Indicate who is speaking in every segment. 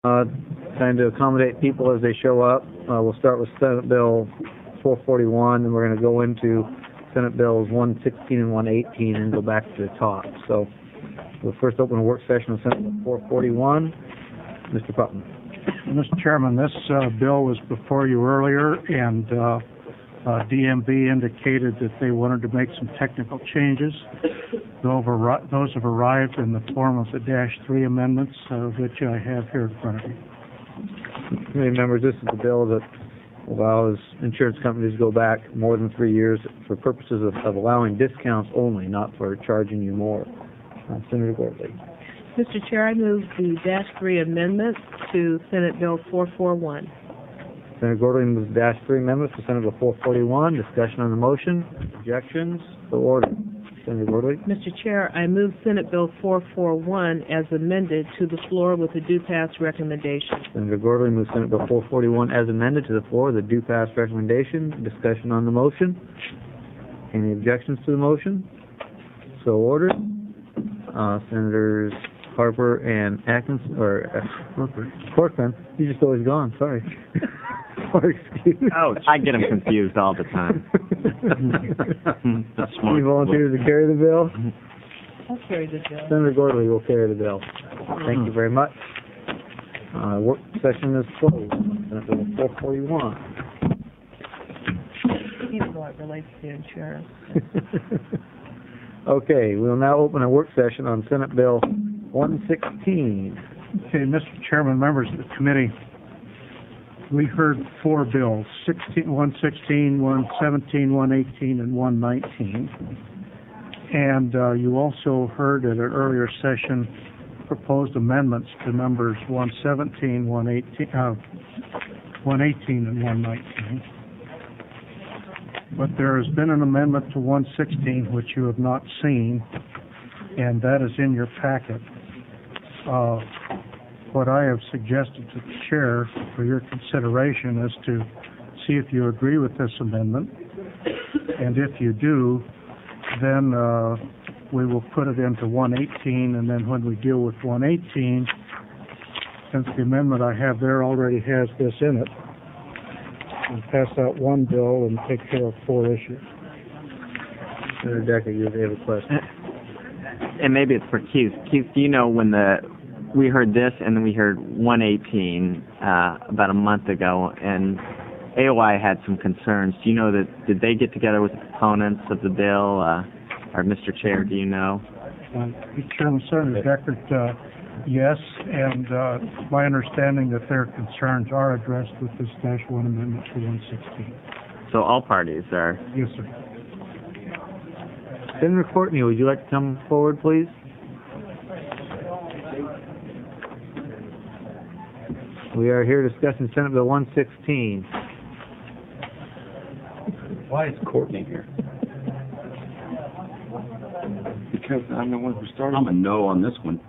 Speaker 1: trying to accommodate people as they show up. We'll start with Senate Bill 441, and we're going to go into Senate Bills 116 and 118 and go back to the top. So we'll first open a work session on Senate Bill 441. Mr. Putnam.
Speaker 2: Mr. Chairman, this bill was before you earlier, and DMV indicated that they wanted to make some technical changes. Those have arrived in the form of the -3 amendments, which I have here in front of you.
Speaker 1: Committee members, this is the bill that allows insurance companies to go back more than 3 years for purposes of allowing discounts only, not for charging you more. Senator Gordley.
Speaker 3: Mr. Chair, I move the -3 amendment to Senate Bill 441.
Speaker 1: Senator Gordley moves the -3 amendment to Senate Bill 441. Discussion on the motion. Objections? So ordered. Senator Gordley.
Speaker 3: Mr. Chair, I move Senate Bill 441 as amended to the floor with a due pass recommendation.
Speaker 1: Senator Gordley moves Senate Bill 441 as amended to the floor with a due pass recommendation. Discussion on the motion. Any objections to the motion? So ordered. Senators Harper and Atkinson, or Corcoran. He's just always gone. Sorry. Or excuse.
Speaker 4: Ouch. I get them confused all the time. That's smart.
Speaker 1: You volunteer to carry the bill?
Speaker 3: I'll carry the bill.
Speaker 1: Senator Gordley will carry the bill. Thank you very much. Work session is closed. Senate Bill 441.
Speaker 3: Even though it relates to insurance.
Speaker 1: Okay, we'll now open a work session on Senate Bill 116.
Speaker 2: Okay, Mr. Chairman, members of the committee, we heard 4 bills, 116, 117, 118, and 119. And you also heard at an earlier session proposed amendments to numbers 117, 118, 118, and 119. But there has been an amendment to 116 which you have not seen, and that is in your packet. What I have suggested to the chair for your consideration is to see if you agree with this amendment, and if you do, then we will put it into 118, and then when we deal with 118, since the amendment I have there already has this in it, we'll pass out one bill and take care of 4 issues.
Speaker 1: Senator Decker, you have a question.
Speaker 4: And maybe it's for Keith. Keith, do you know when we heard this and then we heard 118 about a month ago, and AOI had some concerns. Do you know did they get together with the proponents of the bill, or Mr. Chair, do you know?
Speaker 2: Mr. Chairman, Senator Deckert, yes, and my understanding that their concerns are addressed with this -1 amendment to 116.
Speaker 4: So all parties are.
Speaker 2: Yes, sir.
Speaker 1: Senator Courtney, would you like to come forward, please? We are here discussing Senate Bill 116.
Speaker 5: Why is Courtney here? Because I'm the one who started. I'm a no on this one.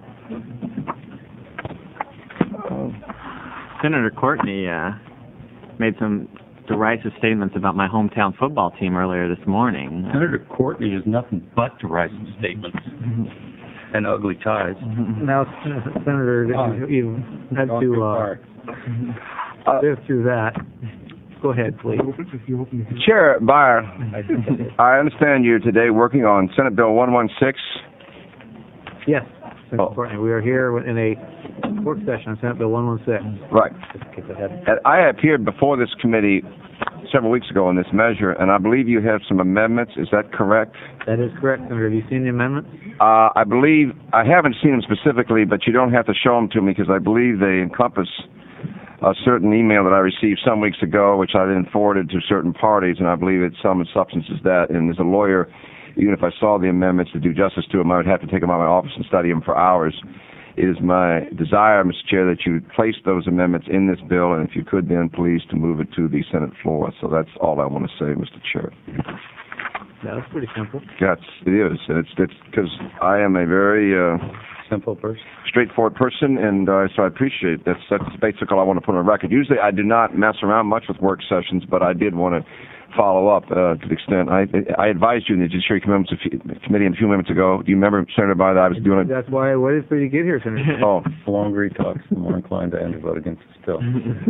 Speaker 4: Senator Courtney made some derisive statements about my hometown football team earlier this morning.
Speaker 5: Senator Courtney is nothing but derisive statements and ugly ties.
Speaker 1: Now, Senator, you had to live through that. Go ahead, please.
Speaker 6: Chair Beyer, I understand you're today working on Senate Bill 116.
Speaker 1: Yes, Senator Courtney. We are here in a work session on Senate Bill 116.
Speaker 6: Right. I appeared before this committee several weeks ago on this measure, and I believe you have some amendments. Is that correct?
Speaker 1: That is correct, Senator. Have you seen the amendments?
Speaker 6: I believe I haven't seen them specifically, but you don't have to show them to me because I believe they encompass a certain email that I received some weeks ago, which I then forwarded to certain parties, and I believe it's some substance is that. And as a lawyer, even if I saw the amendments to do justice to them, I would have to take them out of my office and study them for hours. It is my desire, Mr. Chair, that you place those amendments in this bill, and if you could then please to move it to the Senate floor. So that's all I want to say, Mr. Chair.
Speaker 1: That's pretty simple.
Speaker 6: Yes, it is. It's because I am a very
Speaker 5: simple person,
Speaker 6: straightforward person, and so I appreciate that's basically all I want to put on the record. Usually I do not mess around much with work sessions, but I did want to follow up to the extent I advised you in the Judiciary Committee a few minutes ago. Do you remember, Senator Barr, that I was doing it?
Speaker 1: That's why I waited for you to get here, Senator.
Speaker 6: Oh,
Speaker 5: The longer he talks, the more inclined I am to vote against this bill.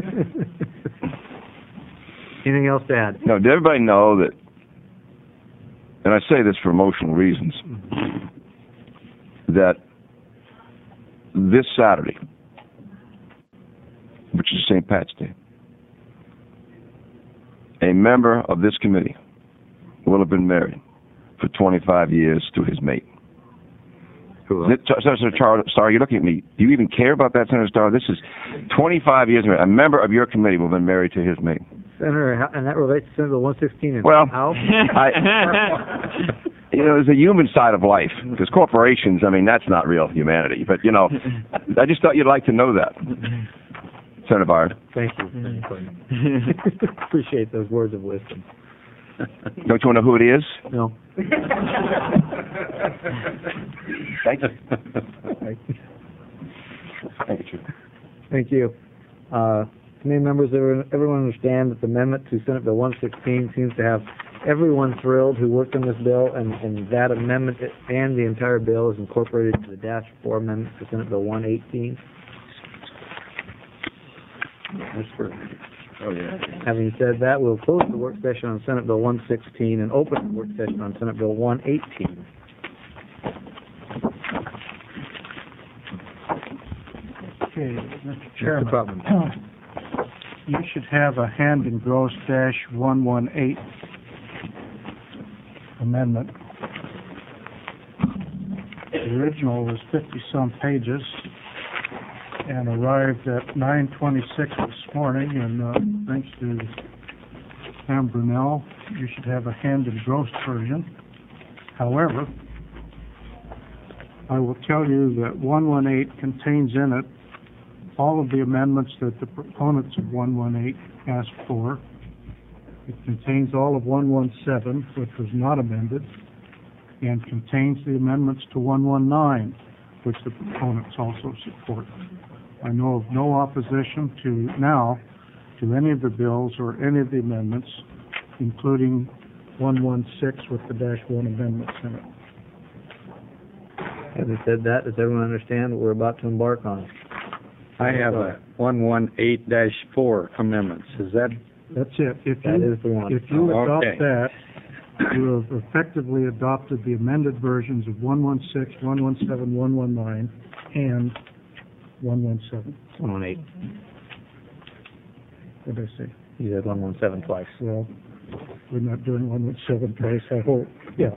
Speaker 1: Anything else to add?
Speaker 6: no, did everybody know that, and I say this for emotional reasons, that this Saturday, which is St. Pat's Day, a member of this committee will have been married for 25 years to his mate. Senator Starr, you're looking at me. Do you even care about that, Senator Starr? This is 25 years. A member of your committee will have been married to his mate.
Speaker 1: Senator, and that relates to Senate Bill 116. And
Speaker 6: Well,
Speaker 1: how?
Speaker 6: There's a human side of life. Because corporations, I mean, that's not real humanity. But, I just thought you'd like to know that. Senator Barr.
Speaker 1: Thank you. Appreciate those words of wisdom.
Speaker 6: Don't you want to know who it is?
Speaker 1: No.
Speaker 6: Thank you. Thank you.
Speaker 1: Thank you. Committee members, everyone understand that the amendment to Senate Bill 116 seems to have everyone thrilled who worked on this bill, and that amendment and the entire bill is incorporated into the -4 amendment to Senate Bill 118.
Speaker 5: Oh, yeah.
Speaker 1: Having said that, we'll close the work session on Senate Bill 116 and open the work session on Senate Bill 118.
Speaker 2: Okay, Mr.
Speaker 1: Mr.
Speaker 2: Chairman.
Speaker 1: Trotman.
Speaker 2: You should have a hand engrossed -118 amendment. The original was 50-some pages and arrived at 9:26 this morning, and thanks to Pam Brunel, you should have a hand engrossed version. However, I will tell you that 118 contains in it all of the amendments that the proponents of 118 asked for. It contains all of 117, which was not amended, and contains the amendments to 119, which the proponents also support. I know of no opposition to any of the bills or any of the amendments, including 116 with the -1 amendments in it.
Speaker 1: Having said that, does everyone understand what we're about to embark on?
Speaker 5: I have a 118-4 amendments. Is that?
Speaker 2: That's it. If
Speaker 1: That is the one.
Speaker 2: If you adopt
Speaker 5: Okay.
Speaker 2: that, you have effectively adopted the amended versions of 116, 117, 119, and 117.
Speaker 1: 118.
Speaker 2: What did I say?
Speaker 1: You said 117 twice.
Speaker 2: Well, we're not doing 117 twice, I hope. Yeah.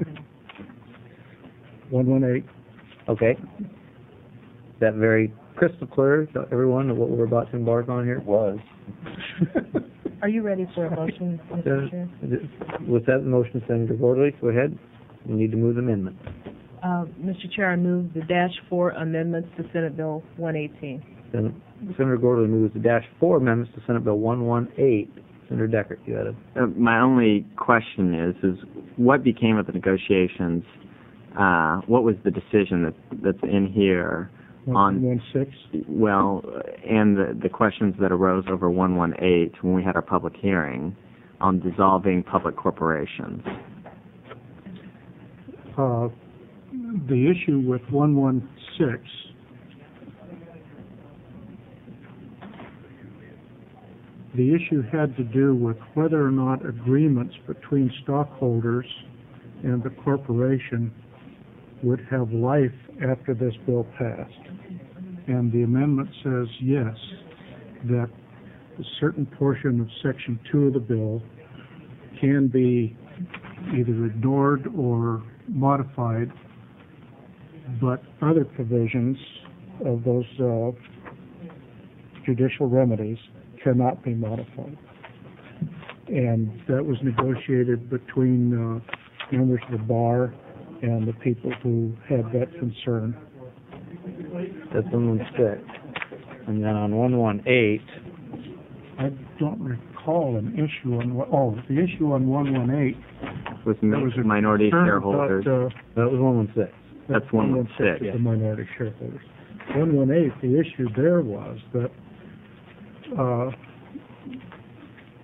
Speaker 2: 118.
Speaker 1: Okay. Is that very crystal clear to everyone of what we're about to embark on here?
Speaker 5: Was.
Speaker 3: Are you ready for a motion, Mr. Chair?
Speaker 1: With that motion, Senator Gorley, go ahead. We need to move the amendment.
Speaker 3: Mr. Chair, I move the -4 amendments to Senate Bill 118.
Speaker 1: Senator Gorley moves the -4 amendments to Senate Bill 118. Senator Deckert, you had a...
Speaker 4: My only question is what became of the negotiations? What was the decision that's in here on
Speaker 2: 116.
Speaker 4: and the questions that arose over 118 when we had our public hearing on dissolving public corporations?
Speaker 2: The issue with 116 the issue had to do with whether or not agreements between stockholders and the corporation would have life after this bill passed. And the amendment says yes, that a certain portion of Section 2 of the bill can be either ignored or modified, but other provisions of those judicial remedies cannot be modified. And that was negotiated between members of the bar and the people who had that concern.
Speaker 1: That's 116. And then on 118...
Speaker 2: I don't recall an issue on, the issue on 118.
Speaker 4: With
Speaker 2: There was a
Speaker 4: minority
Speaker 2: concern
Speaker 4: shareholders.
Speaker 2: about,
Speaker 1: That was 116.
Speaker 4: That's 116,
Speaker 2: with the minority shareholders. 118, the issue there was that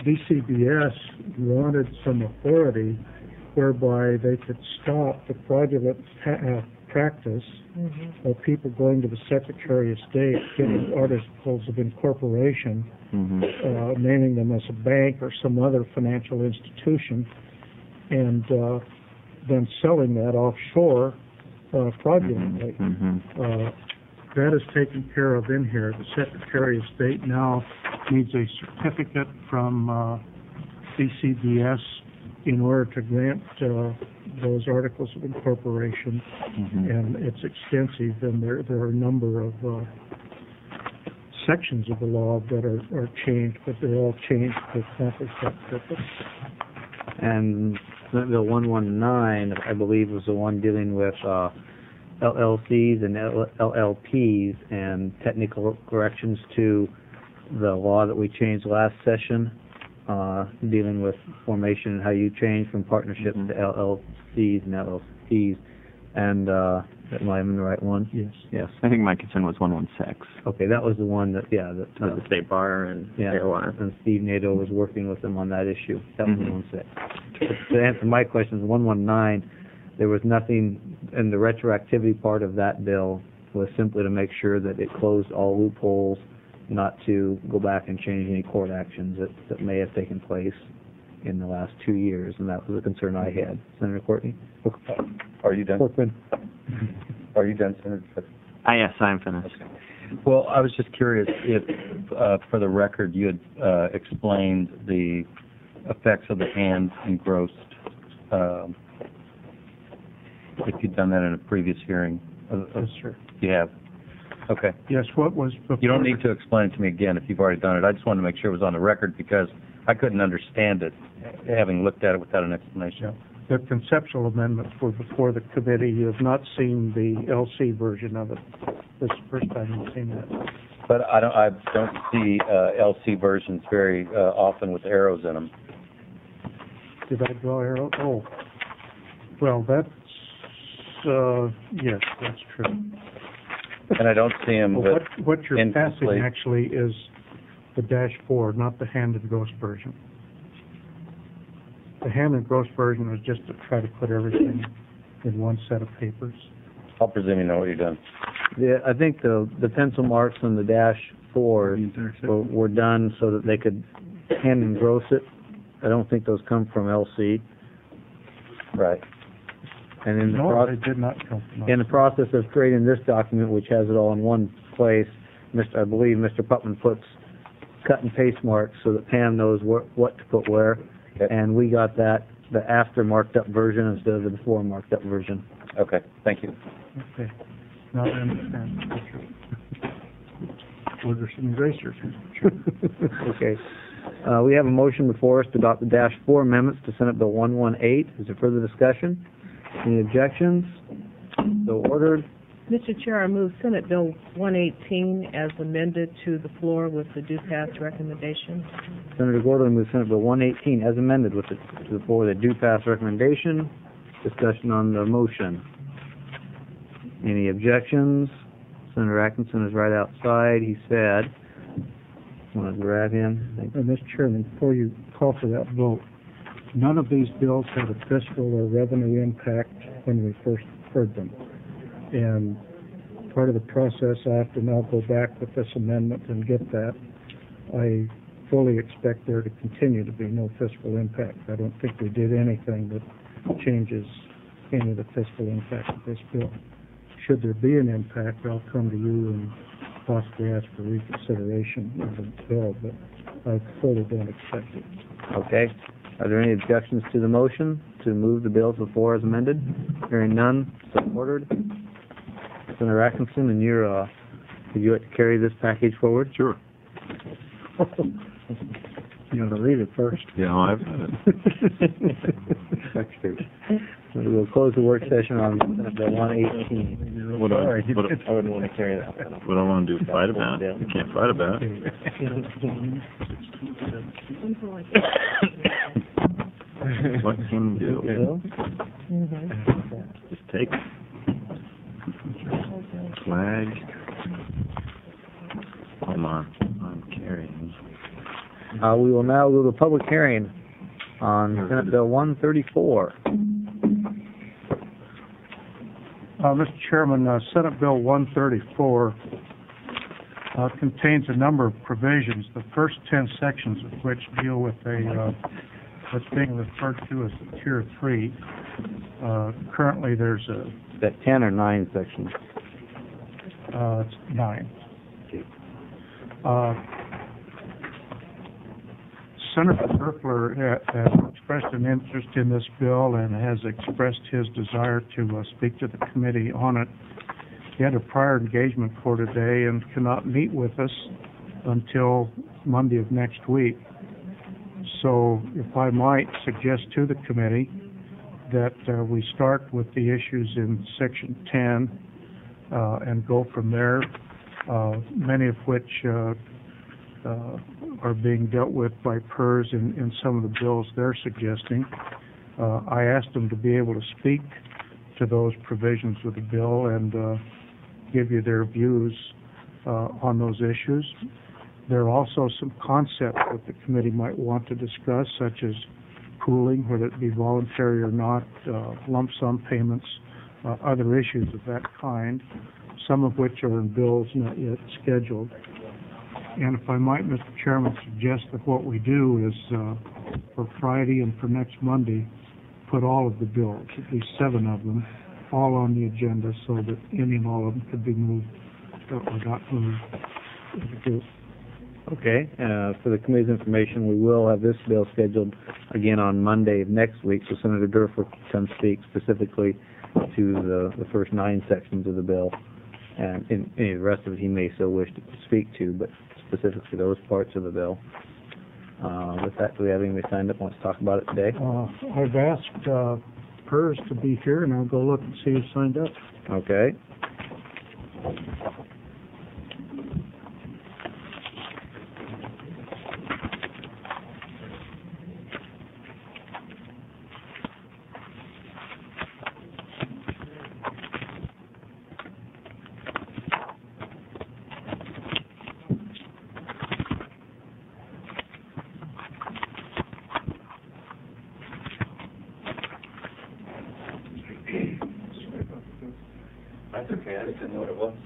Speaker 2: DCBS wanted some authority whereby they could stop the fraudulent practice of people going to the Secretary of State, getting articles of incorporation, naming them as a bank or some other financial institution, and then selling that offshore fraudulently. That is taken care of in here. The Secretary of State now needs a certificate from DCBS in order to grant those articles of incorporation, and it's extensive, and there are a number of sections of the law that are changed, but they're all changed to accomplish that purpose.
Speaker 1: And Senate Bill 119, I believe, was the one dealing with LLCs and LLPs and technical corrections to the law that we changed last session, dealing with formation and how you change from partnerships to LLCs and LLPs. And am I in the right one?
Speaker 2: Yes.
Speaker 1: Yes.
Speaker 4: I think my concern was 116.
Speaker 1: Okay, that was the one that,
Speaker 4: The State Bar and AOI.
Speaker 1: and Steve Nato was working with them on that issue. That was 116. To answer my questions, 119, there was nothing, and the retroactivity part of that bill was simply to make sure that it closed all loopholes, not to go back and change any court actions that may have taken place in the last 2 years, and that was a concern I had. Senator Courtney?
Speaker 5: Are you done?
Speaker 1: Corcoran?
Speaker 5: Are you done, Senator?
Speaker 4: Yes, I'm finished.
Speaker 5: Well, I was just curious if, for the record, you had explained the effects of the hand engrossed, if you'd done that in a previous hearing.
Speaker 2: Yes, sir.
Speaker 5: You have? Okay.
Speaker 2: Yes, what was before...
Speaker 5: You don't need to explain it to me again if you've already done it. I just wanted to make sure it was on the record because I couldn't understand it, having looked at it without an explanation.
Speaker 2: The conceptual amendments were before the committee. You have not seen the LC version of it. This is the first time you've seen that.
Speaker 5: But I don't see LC versions very often with arrows in them.
Speaker 2: Did I draw arrow? Oh, well, that's yes, that's true.
Speaker 5: And I don't see them
Speaker 2: Well,
Speaker 5: with
Speaker 2: what you're passing
Speaker 5: incomplete.
Speaker 2: actually is the -4, not the hand engrossed version. The hand engrossed version was just to try to put everything in one set of papers.
Speaker 5: I'll presume you know what you've done.
Speaker 1: I think the pencil marks on the -4s were done so that they could hand engross it. I don't think those come from LC.
Speaker 5: Right.
Speaker 1: And in the
Speaker 2: No, they did not come from us.
Speaker 1: in the process of creating this document, which has it all in one place, I believe Mr. Putman puts cut and paste marks so that Pam knows what to put where.
Speaker 5: Okay.
Speaker 1: And we got the after marked up version instead of the before marked up version.
Speaker 5: Okay. Thank you.
Speaker 2: Okay. Now I understand. Were there some erasers?
Speaker 1: Okay. We have a motion before us to adopt the -4 amendments to Senate Bill 118. Is there further discussion? Any objections? So ordered.
Speaker 3: Mr. Chair, I move Senate Bill 118 as amended to the floor with the due pass recommendation.
Speaker 1: Senator Gordon moves Senate Bill 118 as amended with to the floor with a due pass recommendation. Discussion on the motion. Any objections? Senator Atkinson is right outside. He said, want to grab him?
Speaker 2: Mr. Chairman, before you call for that vote, none of these bills had a fiscal or revenue impact when we first heard them. And part of the process, I have to now go back with this amendment and get that. I fully expect there to continue to be no fiscal impact. I don't think we did anything that changes any of the fiscal impact of this bill. Should there be an impact, I'll come to you and possibly ask for reconsideration of the bill, but I fully don't expect it.
Speaker 1: Okay. Are there any objections to the motion to move the bill to the floor as amended? Hearing none, so ordered. Senator Atkinson, and would you like to carry this package forward?
Speaker 7: Sure.
Speaker 2: You want to read it first?
Speaker 7: Yeah, I've had it.
Speaker 1: We'll close the work session on Senate Bill 118.
Speaker 7: What I
Speaker 4: wouldn't want to carry that.
Speaker 7: what I want to do, fight about it. You can't fight about it. What can you do? Just take it. Flag. Hold on. I'm carrying.
Speaker 1: We will now go to the public hearing on Senate Bill 134.
Speaker 2: Mr. Chairman, Senate Bill 134 contains a number of provisions, the first 10 sections of which deal with what's being referred to as the Tier 3. Currently, there's
Speaker 1: Is that 10 or 9 sections?
Speaker 2: it's 9. Senator Gertler has expressed an interest in this bill and has expressed his desire to speak to the committee on it. He had a prior engagement for today and cannot meet with us until Monday of next week. So if I might suggest to the committee that we start with the issues in Section 10 and go from there, many of which are being dealt with by PERS in some of the bills they're suggesting. I asked them to be able to speak to those provisions of the bill and give you their views on those issues. There are also some concepts that the committee might want to discuss, such as pooling, whether it be voluntary or not, lump sum payments, other issues of that kind, some of which are in bills not yet scheduled. And if I might, Mr. Chairman, suggest that what we do is for Friday and for next Monday, put all of the bills, at least 7 of them, all on the agenda so that any and all of them could be moved or not moved.
Speaker 1: Okay, for the committee's information, we will have this bill scheduled again on Monday of next week, so Senator Durford can speak specifically to the first 9 sections of the bill, and in any of the rest of it he may still wish to speak to, but specifically those parts of the bill. With that, do we have anybody signed up who wants to talk about it today?
Speaker 2: I've asked PERS to be here, and I'll go look and see who signed up.
Speaker 1: Okay.
Speaker 5: That's okay, I just didn't know what it was.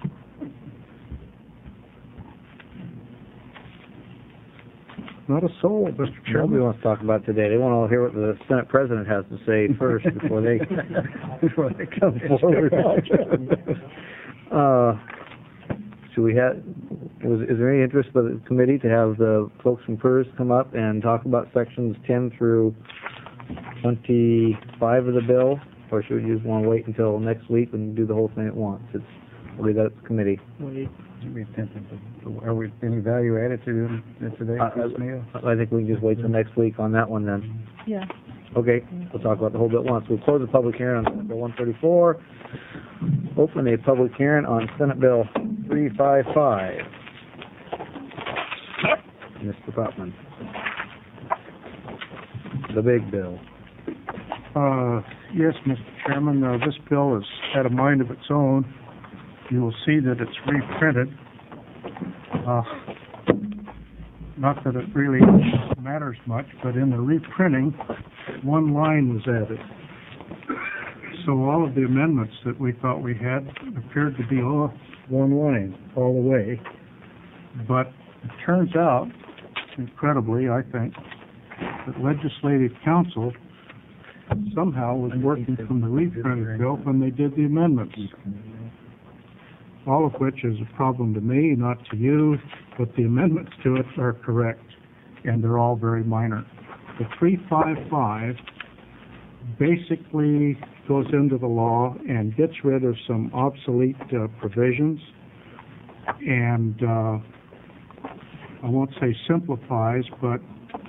Speaker 2: Not a soul, Mr.
Speaker 1: Nobody
Speaker 2: Chairman.
Speaker 1: wants to talk about it today. They want to hear what the Senate President has to say first before they come forward. Should we have? Is there any interest by the committee to have the folks from PERS come up and talk about sections 10 through 25 of the bill, or should we just want to wait until next week and do the whole thing at once? We'll leave that at the committee.
Speaker 2: Are we any value added to today's meal?
Speaker 1: I think we can just wait till next week on that one then.
Speaker 3: Yeah.
Speaker 1: Okay, we'll talk about the whole bit once. We'll close the public hearing on Senate Bill 134. Open a public hearing on Senate Bill 355. Mr. Popman. The big bill.
Speaker 2: Yes, Mr. Chairman, this bill has had a mind of its own. You will see that it's reprinted. Not that it really matters much, but in the reprinting, 1 line was added. So all of the amendments that we thought we had appeared to be off 1 line all the way. But it turns out, incredibly, I think, that Legislative Council somehow was working from the reprinted bill when they did the amendments. All of which is a problem to me, not to you, but the amendments to it are correct, and they're all very minor. The 355 basically goes into the law and gets rid of some obsolete provisions, and I won't say simplifies, but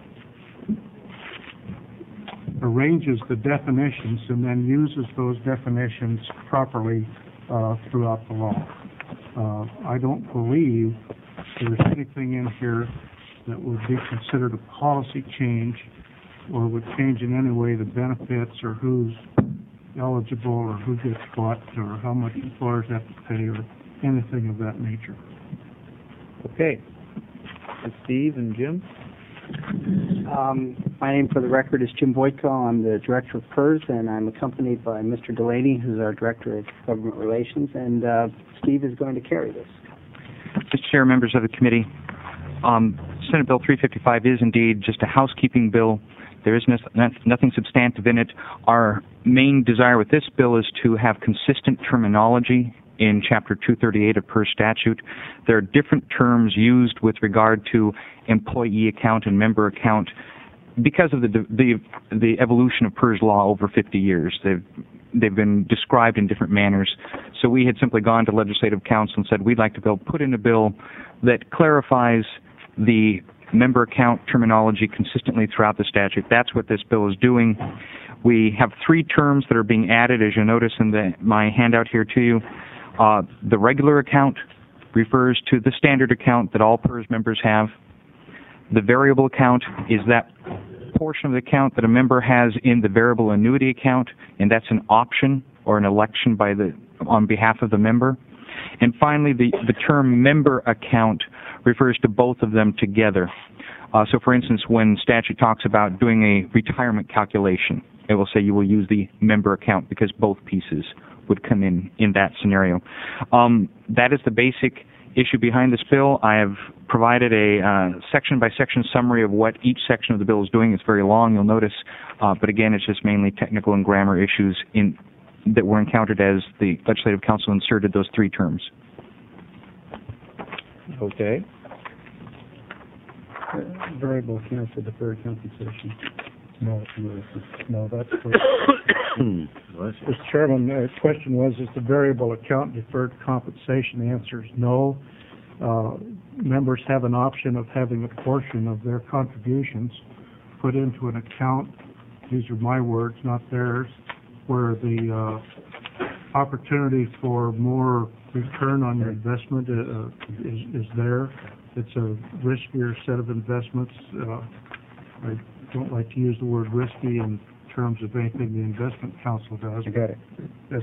Speaker 2: arranges the definitions and then uses those definitions properly throughout the law. I don't believe there's anything in here that would be considered a policy change or would change in any way the benefits or who's eligible or who gets what or how much employers have to pay or anything of that nature.
Speaker 1: Okay. And Steve and Jim?
Speaker 8: My name for the record is Jim Voitko. I'm the Director of PERS, and I'm accompanied by Mr. Delaney, who's our Director of Government Relations, and Steve is going to carry this.
Speaker 9: Mr. Chair, members of the committee, Senate Bill 355 is indeed just a housekeeping bill. There is nothing substantive in it. Our main desire with this bill is to have consistent terminology in Chapter 238 of PERS statute. There are different terms used with regard to employee account and member account because of the evolution of PERS law over 50 years. They've been described in different manners. So we had simply gone to Legislative Council and said we'd like to put in a bill that clarifies the member account terminology consistently throughout the statute. That's what this bill is doing. We have 3 terms that are being added, as you'll notice in my handout here to you. The regular account refers to the standard account that all PERS members have. The variable account is that portion of the account that a member has in the variable annuity account, and that's an option or an election on behalf of the member. And finally, the term member account refers to both of them together. So, for instance, when statute talks about doing a retirement calculation, it will say you will use the member account because both pieces would come in that scenario. That is the basic issue behind this bill. I have provided a section-by-section summary of what each section of the bill is doing. It's very long, you'll notice, but again, it's just mainly technical and grammar issues that were encountered as the Legislative Council inserted those 3 terms.
Speaker 1: Okay. Variable account for deferred compensation.
Speaker 2: No, that's correct. Mr. Chairman, the question was, is the variable account deferred compensation? The answer is no. Members have an option of having a portion of their contributions put into an account, these are my words, not theirs, where the opportunity for more return on your investment is there. It's a riskier set of investments. I don't like to use the word risky in terms of anything the Investment Council does.
Speaker 1: I got it.
Speaker 2: That's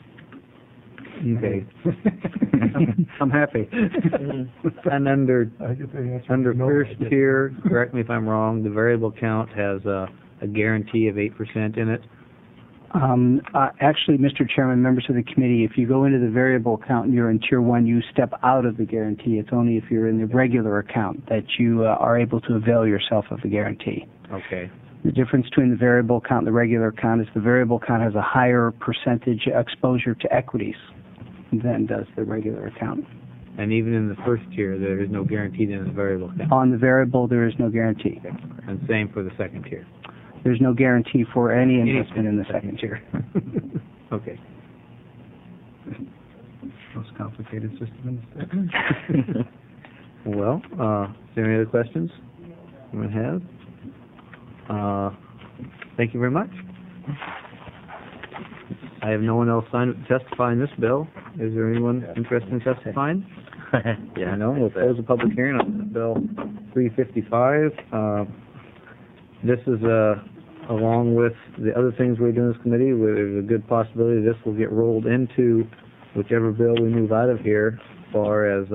Speaker 1: okay. I'm happy. And under first tier, correct me if I'm wrong, the variable account has a guarantee of 8% in it.
Speaker 8: Actually, Mr. Chairman, members of the committee, if you go into the variable account and you're in Tier 1, you step out of the guarantee. It's only if you're in the regular account that you are able to avail yourself of the guarantee.
Speaker 1: Okay.
Speaker 8: The difference between the variable account and the regular account is the variable account has a higher percentage exposure to equities than does the regular account.
Speaker 1: And even in the first tier, there is no guarantee in the variable account?
Speaker 8: On the variable, there is no guarantee.
Speaker 1: Okay. And same for the second tier?
Speaker 8: There's no guarantee for any investment in the second tier.
Speaker 1: Okay.
Speaker 2: most complicated system in the state.
Speaker 1: Well, is there any other questions anyone has? Thank you very much. I have no one else signed up to testify in this bill. Is there anyone interested in testifying? Yeah, no. We'll close the public hearing on Bill 355. This is along with the other things we do in this committee, where there's a good possibility this will get rolled into whichever bill we move out of here, as far as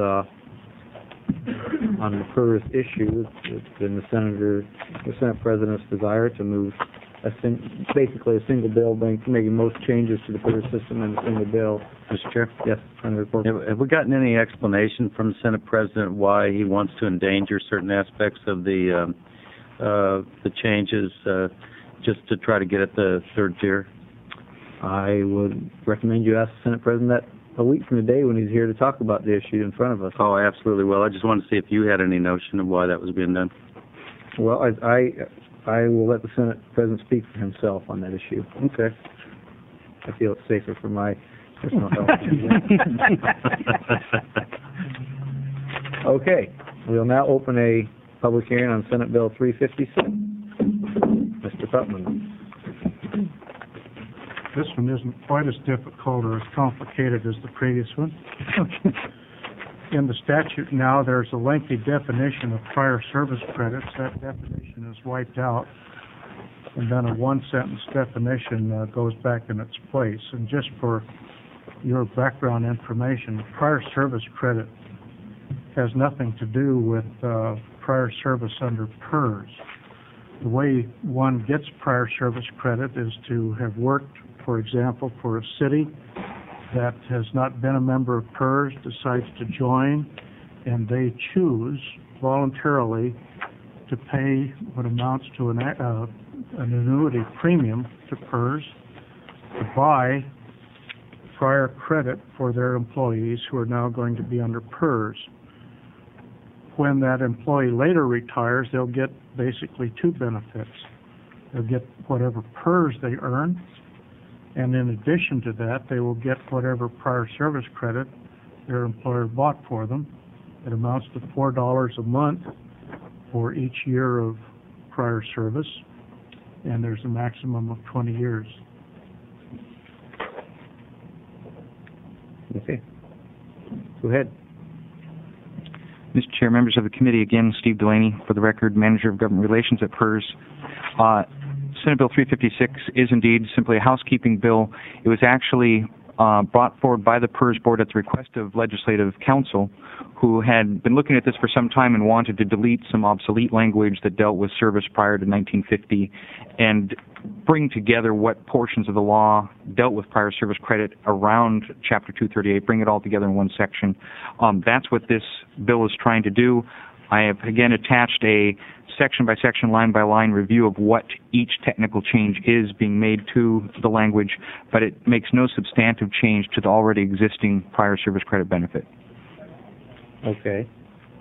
Speaker 1: on the PERS issue. It's been the Senate President's desire to move basically a single bill, making most changes to the PERS system in a single bill.
Speaker 5: Mr. Chair?
Speaker 1: Yes, Senator Corcoran.
Speaker 5: Have we gotten any explanation from the Senate President why he wants to endanger certain aspects of the changes just to try to get at the third tier?
Speaker 1: I would recommend you ask the Senate President that a week from today when he's here to talk about the issue in front of us.
Speaker 5: Oh, absolutely. Well, I just wanted to see if you had any notion of why that was being done.
Speaker 1: Well, I will let the Senate President speak for himself on that issue.
Speaker 5: Okay.
Speaker 1: I feel it's safer for my personal health. Okay. We'll now open a public hearing on Senate Bill 356. Mr. Putman.
Speaker 2: This one isn't quite as difficult or as complicated as the previous one. In the statute now, there's a lengthy definition of prior service credits. That definition is wiped out, and then a one-sentence definition goes back in its place. And just for your background information, prior service credit has nothing to do with prior service under PERS. The way one gets prior service credit is to have worked, for example, for a city that has not been a member of PERS, decides to join, and they choose voluntarily to pay what amounts to an annuity premium to PERS to buy prior credit for their employees who are now going to be under PERS. When that employee later retires, they'll get basically two benefits. They'll get whatever PERS they earn, and in addition to that, they will get whatever prior service credit their employer bought for them. It amounts to $4 a month for each year of prior service, and there's a maximum of 20 years.
Speaker 1: Okay. Go ahead.
Speaker 9: Mr. Chair, members of the committee, again, Steve Delaney, for the record, Manager of Government Relations at PERS. Senate Bill 356 is indeed simply a housekeeping bill. It was actually brought forward by the PERS Board at the request of Legislative Counsel, who had been looking at this for some time and wanted to delete some obsolete language that dealt with service prior to 1950 and bring together what portions of the law dealt with prior service credit around Chapter 238, bring it all together in one section. That's what this bill is trying to do. I have, again, attached a section-by-section, line-by-line review of what each technical change is being made to the language, but it makes no substantive change to the already existing prior service credit benefit.
Speaker 1: Okay.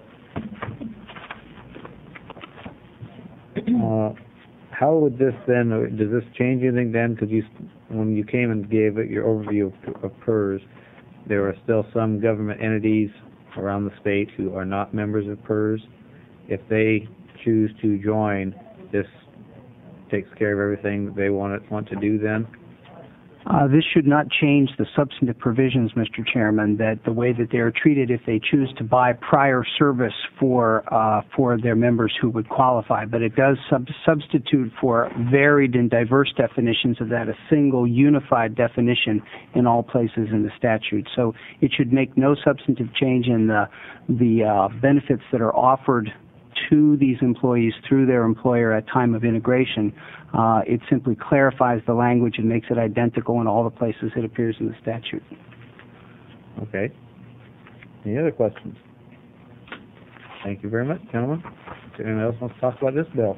Speaker 1: How would this then, does this change anything then? Because when you came and gave it your overview of PERS, there are still some government entities around the state who are not members of PERS. If they choose to join, this takes care of everything that they want to do then?
Speaker 8: This should not change the substantive provisions, Mr. Chairman, that the way that they are treated if they choose to buy prior service for their members who would qualify. But it does substitute for varied and diverse definitions of that, a single unified definition in all places in the statute. So it should make no substantive change in the benefits that are offered to these employees through their employer at time of integration. It simply clarifies the language and makes it identical in all the places it appears in the statute.
Speaker 1: Okay. Any other questions? Thank you very much, gentlemen. Anyone else wants to talk about this bill?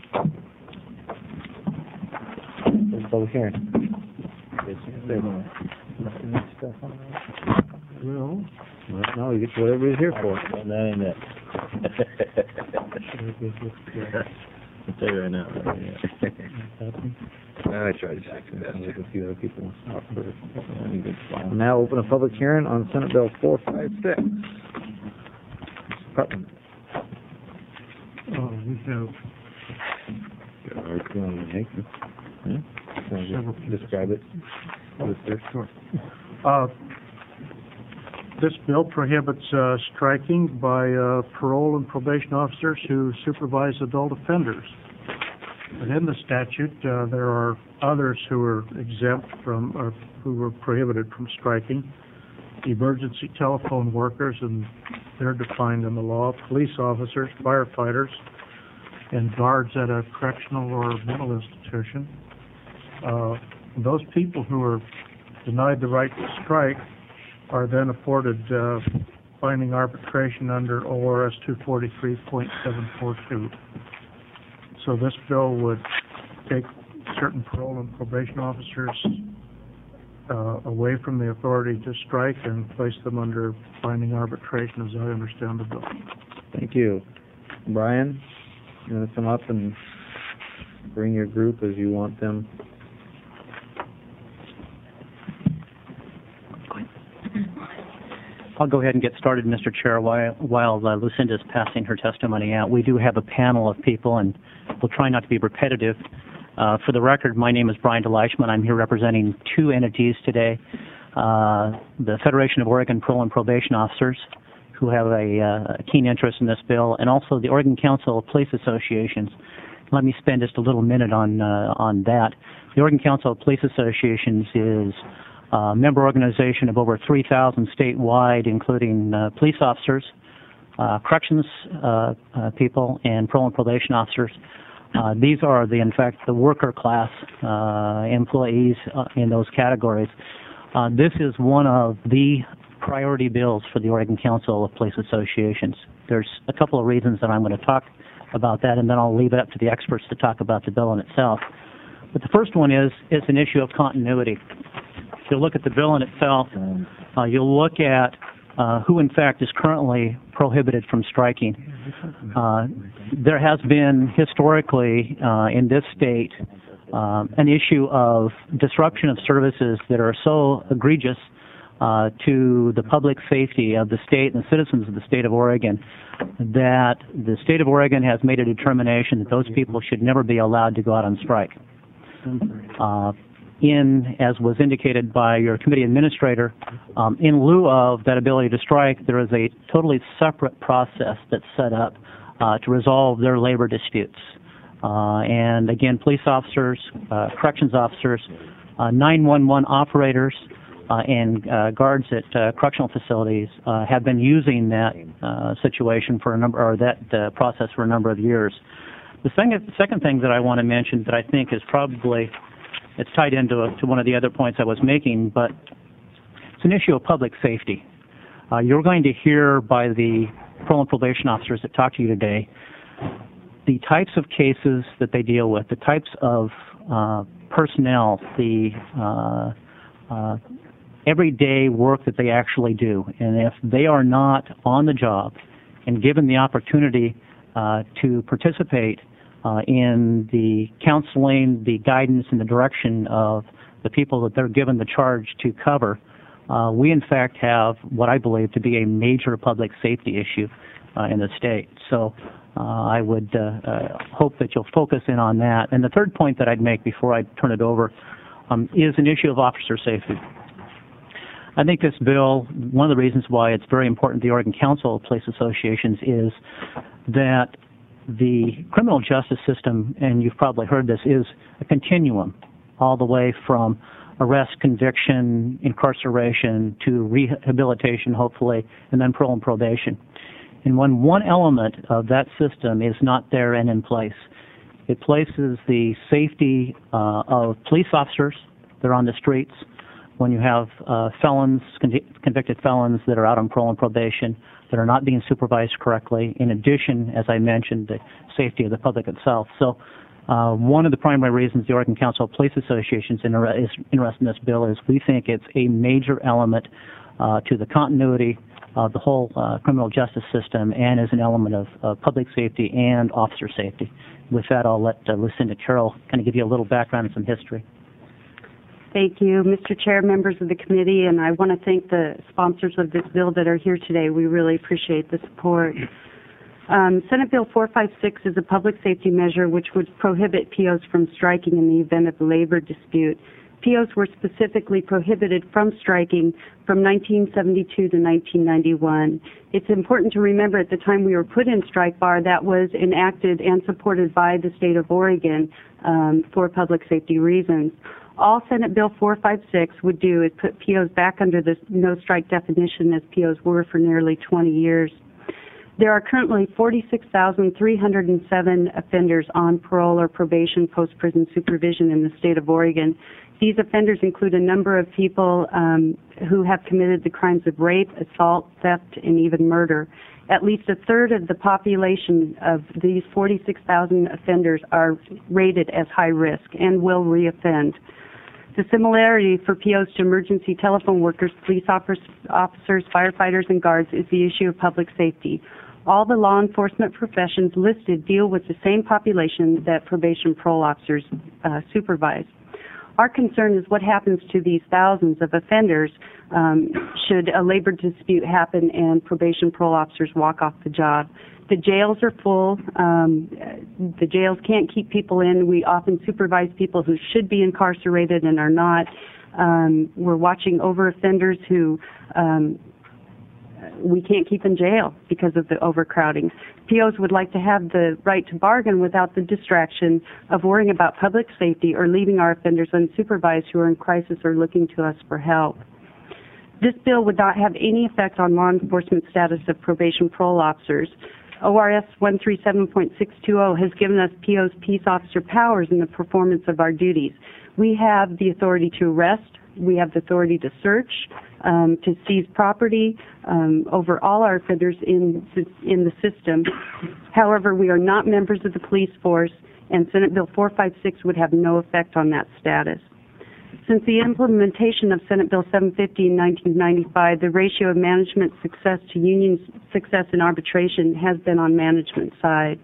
Speaker 1: This public hearing.
Speaker 7: Well,
Speaker 1: No, you get whatever he's here for.
Speaker 7: that ain't it. I'll tell you right now.
Speaker 1: I tried to check that. There's a few other people want to talk first. We'll now open a public hearing on Senate Bill 456. Putnam.
Speaker 2: We have
Speaker 1: Describe it.
Speaker 2: Sure. This bill prohibits striking by parole and probation officers who supervise adult offenders. But in the statute, there are others who are exempt from, or who were prohibited from striking. Emergency telephone workers, and they're defined in the law, police officers, firefighters, and guards at a correctional or mental institution. Those people who are denied the right to strike are then afforded binding arbitration under ORS 243.742. So this bill would take certain parole and probation officers away from the authority to strike and place them under binding arbitration, as I understand the bill.
Speaker 1: Thank you. Brian, you want to come up and bring your group as you want them?
Speaker 10: I'll go ahead and get started, Mr. Chair, while Lucinda's passing her testimony out. We do have a panel of people, and we'll try not to be repetitive. For the record, my name is Brian DeLeichman. I'm here representing two entities today, the Federation of Oregon Parole and Probation Officers, who have a keen interest in this bill, and also the Oregon Council of Police Associations. Let me spend just a little minute on that. The Oregon Council of Police Associations is a member organization of over 3,000 statewide, including police officers, corrections people and parole and probation officers. These are, in fact, the worker class employees in those categories. This is one of the priority bills for the Oregon Council of Police Associations. There's a couple of reasons that I'm going to talk about that, and then I'll leave it up to the experts to talk about the bill in itself. But the first one is it's an issue of continuity. If you look at the bill in itself, you'll look at who, in fact, is currently prohibited from striking. There has been historically in this state an issue of disruption of services that are so egregious to the public safety of the state and the citizens of the state of Oregon that the state of Oregon has made a determination that those people should never be allowed to go out on strike. As was indicated by your committee administrator, in lieu of that ability to strike, there is a totally separate process that's set up to resolve their labor disputes. And again, police officers, corrections officers, 911 operators, and guards at correctional facilities have been using that situation for that process for a number of years. The second thing that I want to mention that I think is probably it's tied into one of the other points I was making, but it's an issue of public safety. You're going to hear by the parole and probation officers that talk to you today the types of cases that they deal with, the types of personnel, the everyday work that they actually do. And if they are not on the job and given the opportunity to participate in the counseling, the guidance, and the direction of the people that they're given the charge to cover, we in fact have what I believe to be a major public safety issue in the state. So I would hope that you'll focus in on that. And the third point that I'd make before I turn it over is an issue of officer safety. I think this bill, one of the reasons why it's very important to the Oregon Council of Police Associations is that the criminal justice system, and you've probably heard this, is a continuum all the way from arrest, conviction, incarceration, to rehabilitation, hopefully, and then parole and probation. And when one element of that system is not there and in place, it places the safety of police officers that are on the streets, when you have felons, convicted felons that are out on parole and probation, that are not being supervised correctly. In addition, as I mentioned, the safety of the public itself. So one of the primary reasons the Oregon Council of Police Associations is interested in this bill is we think it's a major element to the continuity of the whole criminal justice system and is an element of public safety and officer safety. With that, I'll let Lucinda Carroll kind of give you a little background and some history.
Speaker 11: Thank you, Mr. Chair, members of the committee, and I want to thank the sponsors of this bill that are here today. We really appreciate the support. Senate Bill 456 is a public safety measure which would prohibit POs from striking in the event of a labor dispute. POs were specifically prohibited from striking from 1972 to 1991. It's important to remember at the time we were put in strike bar, that was enacted and supported by the state of Oregon for public safety reasons. All Senate Bill 456 would do is put POs back under the no-strike definition as POs were for nearly 20 years. There are currently 46,307 offenders on parole or probation post-prison supervision in the state of Oregon. These offenders include a number of people who have committed the crimes of rape, assault, theft, and even murder. At least a third of the population of these 46,000 offenders are rated as high risk and will reoffend. The similarity for POs to emergency telephone workers, police officers, firefighters, and guards is the issue of public safety. All the law enforcement professions listed deal with the same population that probation parole officers supervise. Our concern is what happens to these thousands of offenders should a labor dispute happen and probation parole officers walk off the job. The jails are full. The jails can't keep people in. We often supervise people who should be incarcerated and are not. We're watching over offenders who we can't keep in jail because of the overcrowding. POs would like to have the right to bargain without the distraction of worrying about public safety or leaving our offenders unsupervised who are in crisis or looking to us for help. This bill would not have any effect on law enforcement status of probation parole officers. ORS 137.620 has given us PO's peace officer powers in the performance of our duties. We have the authority to arrest, we have the authority to search, to seize property over all our offenders in the system. However, we are not members of the police force, and Senate Bill 456 would have no effect on that status. Since the implementation of Senate Bill 750 in 1995, the ratio of management success to union success in arbitration has been on management's side.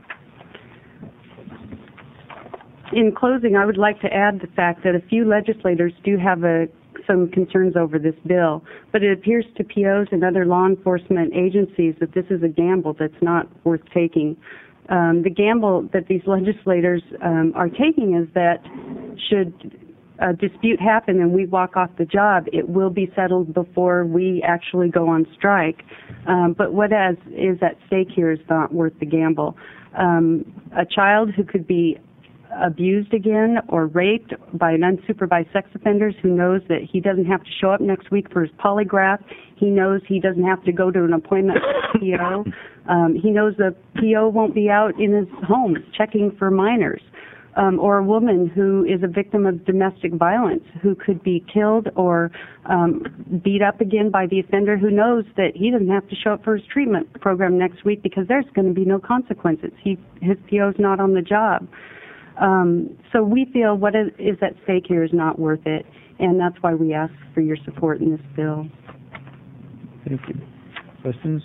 Speaker 11: In closing, I would like to add the fact that a few legislators do have some concerns over this bill, but it appears to POs and other law enforcement agencies that this is a gamble that's not worth taking. The gamble that these legislators are taking is that should a dispute happen and we walk off the job, it will be settled before we actually go on strike. But what is at stake here is not worth the gamble. A child who could be abused again or raped by an unsupervised sex offender who knows that he doesn't have to show up next week for his polygraph. He knows he doesn't have to go to an appointment with the PO. He knows the PO won't be out in his home checking for minors. Or a woman who is a victim of domestic violence who could be killed or beat up again by the offender who knows that he doesn't have to show up for his treatment program next week because there's going to be no consequences. His PO's not on the job. So we feel what is at stake here is not worth it, and that's why we ask for your support in this bill.
Speaker 1: Thank you. Questions?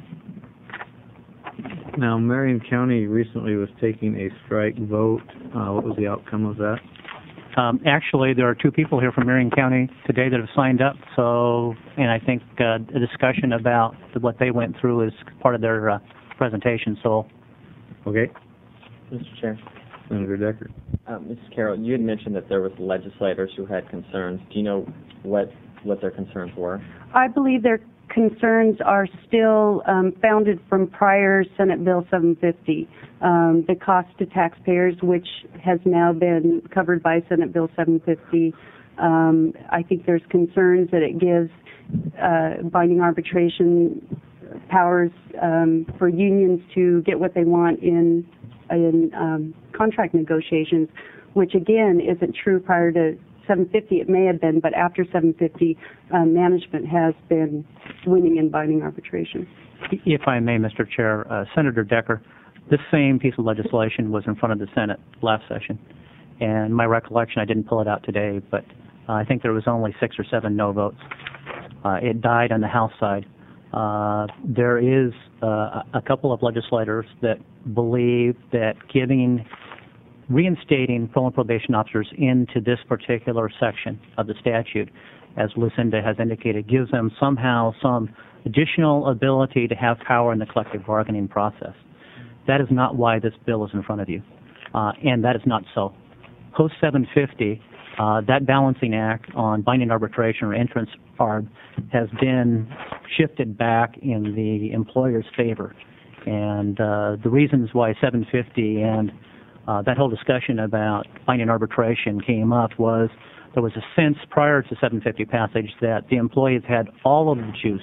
Speaker 1: Now, Marion County recently was taking a strike vote. What was the outcome of that?
Speaker 10: Actually, there are two people here from Marion County today that have signed up, and I think a discussion about what they went through is part of their presentation. So,
Speaker 1: okay.
Speaker 4: Mr. Chair.
Speaker 1: Senator Decker.
Speaker 4: Mrs. Carroll, you had mentioned that there was legislators who had concerns. Do you know what their concerns were?
Speaker 11: I believe their concerns are still founded from prior Senate Bill 750, the cost to taxpayers, which has now been covered by Senate Bill 750. I think there's concerns that it gives binding arbitration powers for unions to get what they want in contract negotiations, which again isn't true prior to 750. It may have been, but after 750, management has been winning in binding arbitration.
Speaker 10: If I may, Mr. Chair, Senator Decker, this same piece of legislation was in front of the Senate last session, and my recollection, I didn't pull it out today, but I think there was only 6 or 7 no votes. It died on the House side. There is a couple of legislators that believe that reinstating parole and probation officers into this particular section of the statute, as Lucinda has indicated, gives them somehow some additional ability to have power in the collective bargaining process. That is not why this bill is in front of you, and that is not so. Post 750, that balancing act on binding arbitration or entrance arb has been shifted back in the employer's favor. And the reasons why 750 and that whole discussion about binding arbitration came up was there was a sense prior to 750 passage that the employees had all of the juice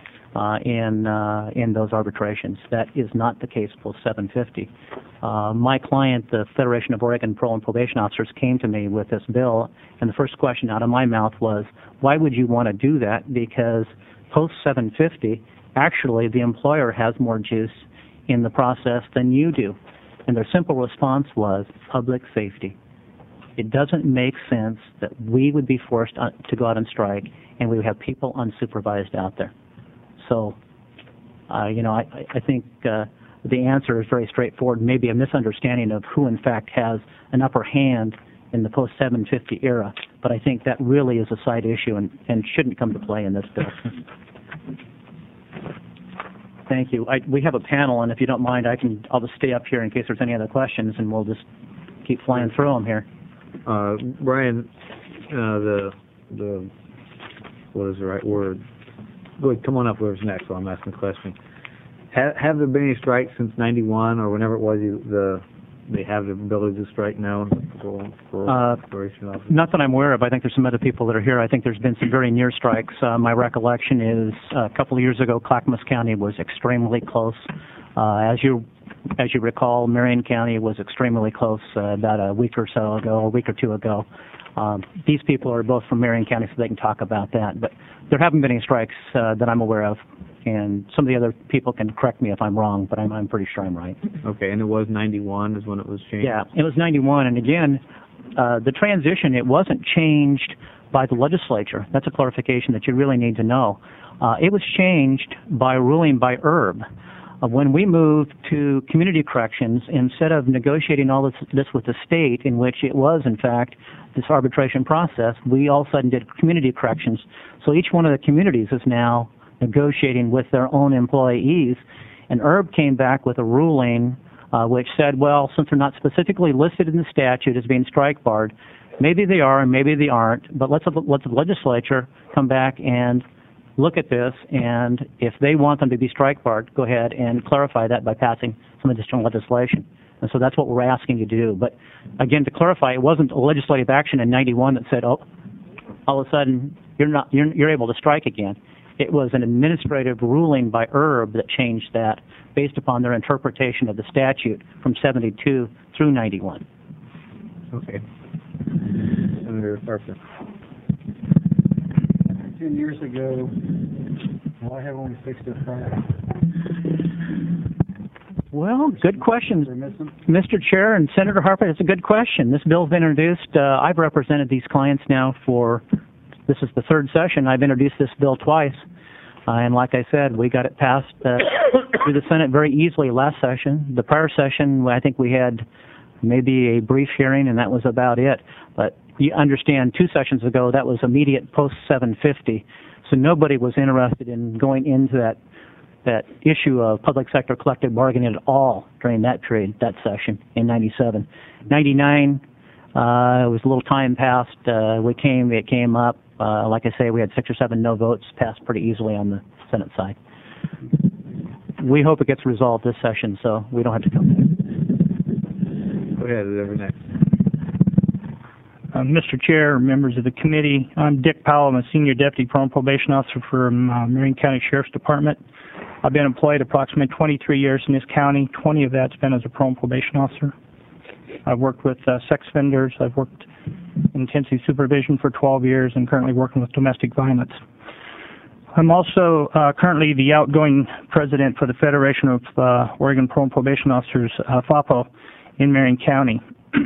Speaker 10: in those arbitrations. That is not the case post 750. My client, the Federation of Oregon Parole and Probation Officers, came to me with this bill, and the first question out of my mouth was, why would you want to do that? Because post 750, actually the employer has more juice in the process than you do. And their simple response was public safety. It doesn't make sense that we would be forced to go out on strike and we would have people unsupervised out there. So, I think the answer is very straightforward, maybe a misunderstanding of who in fact has an upper hand in the post-750 era, but I think that really is a side issue and shouldn't come to play in this bill. Thank you. We have a panel, and if you don't mind, I'll just stay up here in case there's any other questions, and we'll just keep flying through them here.
Speaker 1: Brian, what is the right word? Go ahead, come on up, whoever's next while I'm asking the question. Have there been any strikes since 91 or whenever it was they have the ability to strike now for operation officer?
Speaker 10: Not that I'm aware of. I think there's some other people that are here. I think there's been some very near strikes. My recollection is a couple of years ago, Clackamas County was extremely close. As you recall, Marion County was extremely close about a week or two ago. These people are both from Marion County, so they can talk about that. But there haven't been any strikes that I'm aware of. And some of the other people can correct me if I'm wrong, but I'm pretty sure I'm right.
Speaker 1: Okay, and it was 91 is when it was changed?
Speaker 10: Yeah, it was 91. And again, the transition, it wasn't changed by the legislature. That's a clarification that you really need to know. It was changed by ruling by ERB. When we moved to community corrections, instead of negotiating all this with the state, in which it was, in fact, this arbitration process, we all of a sudden did community corrections. So each one of the communities is now negotiating with their own employees, and ERB came back with a ruling which said, well, since they're not specifically listed in the statute as being strike barred, maybe they are and maybe they aren't, but let's the legislature come back and look at this, and if they want them to be strike barred, go ahead and clarify that by passing some additional legislation. And so that's what we're asking you to do. But again, to clarify, it wasn't a legislative action in 91 that said, oh, all of a sudden you're able to strike again. It was an administrative ruling by ERB that changed that based upon their interpretation of the statute from 72 through 91.
Speaker 1: Okay. Senator Harper.
Speaker 12: 10 years ago, why haven't we fixed it prior?
Speaker 10: Well, good question, Mr. Chair and Senator Harper. It's a good question. This bill's been introduced. I've represented these clients now for, this is the third session. I've introduced this bill twice. And like I said, we got it passed through the Senate very easily last session. The prior session, I think we had maybe a brief hearing, and that was about it. But you understand, 2 sessions ago, that was immediate post-750. So nobody was interested in going into that issue of public sector collective bargaining at all during that period, that session in 97. 99, it was a little time passed. It came up. Like I say, we had 6 or 7 no votes, passed pretty easily on the Senate side. We hope it gets resolved this session, so we don't have to come back.
Speaker 1: Go ahead, whoever next.
Speaker 13: Mr. Chair, members of the committee, I'm Dick Powell. I'm a Senior Deputy Parole Probation Officer for Marion County Sheriff's Department. I've been employed approximately 23 years in this county. 20 of that's been as a parole probation officer. I've worked with sex offenders. I've worked intensive supervision for 12 years and currently working with domestic violence. I'm also currently the outgoing president for the Federation of Oregon Parole and Probation Officers, FOPO, in Marion County.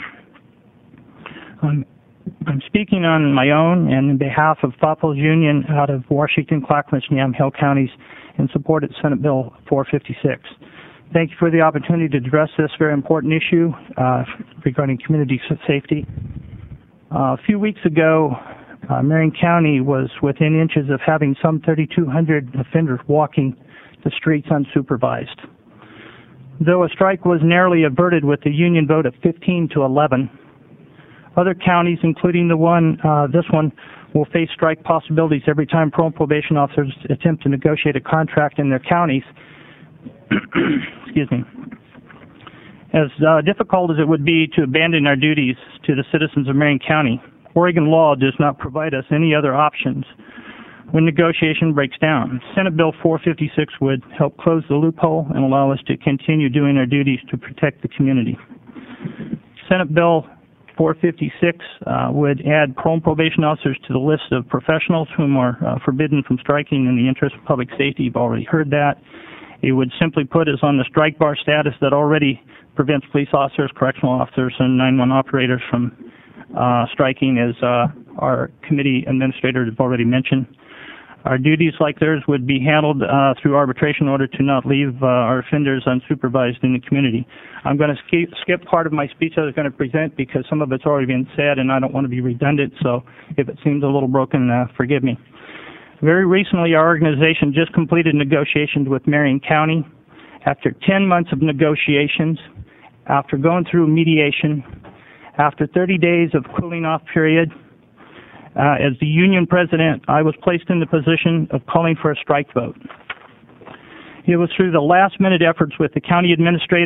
Speaker 13: I'm speaking on my own and on behalf of FOPO's union out of Washington, Clackamas, and Yamhill counties in support of Senate Bill 456. Thank you for the opportunity to address this very important issue regarding community safety. A few weeks ago, Marion County was within inches of having some 3,200 offenders walking the streets unsupervised. Though a strike was narrowly averted with a union vote of 15 to 11, other counties, including this one, will face strike possibilities every time parole and probation officers attempt to negotiate a contract in their counties. Excuse me. As difficult as it would be to abandon our duties to the citizens of Marion County, Oregon law does not provide us any other options when negotiation breaks down. Senate Bill 456 would help close the loophole and allow us to continue doing our duties to protect the community. Senate Bill 456 would add parole and probation officers to the list of professionals whom are forbidden from striking in the interest of public safety. You've already heard that. It would simply put us on the strike bar status that already prevents police officers, correctional officers, and 911 operators from striking, as our committee administrators have already mentioned. Our duties, like theirs, would be handled through arbitration in order to not leave our offenders unsupervised in the community. I'm going to skip part of my speech I was going to present because some of it's already been said and I don't want to be redundant, so if it seems a little broken, forgive me. Very recently, our organization just completed negotiations with Marion County. After 10 months of negotiations, after going through mediation, after 30 days of cooling off period, as the union president, I was placed in the position of calling for a strike vote. It was through the last-minute efforts with the county administrator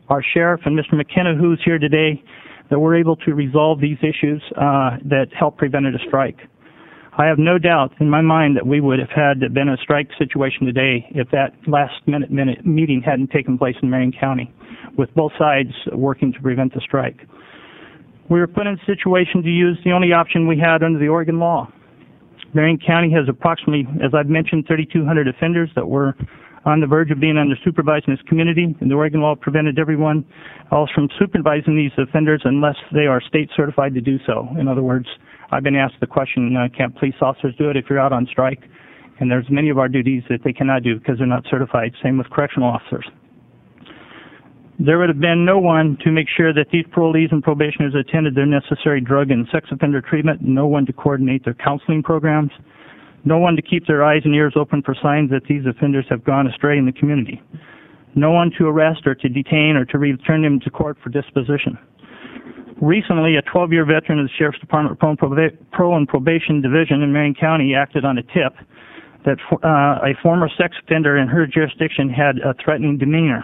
Speaker 13: our sheriff, and Mr. McKenna, who's here today, that we're able to resolve these issues that help prevent a strike. I have no doubt in my mind that we would have had been a strike situation today if that last-minute meeting hadn't taken place in Marion County, with both sides working to prevent the strike. We were put in a situation to use the only option we had under the Oregon law. Marion County has approximately, as I've mentioned, 3,200 offenders that were on the verge of being under-supervised in this community, and the Oregon law prevented everyone else from supervising these offenders unless they are state certified to do so. In other words, I've been asked the question, can't police officers do it if you're out on strike? And there's many of our duties that they cannot do because they're not certified. Same with correctional officers. There would have been no one to make sure that these parolees and probationers attended their necessary drug and sex offender treatment, no one to coordinate their counseling programs, no one to keep their eyes and ears open for signs that these offenders have gone astray in the community, no one to arrest or to detain or to return them to court for disposition. Recently, a 12-year veteran of the Sheriff's Department Parole and Probation Division in Marion County acted on a tip that a former sex offender in her jurisdiction had a threatening demeanor.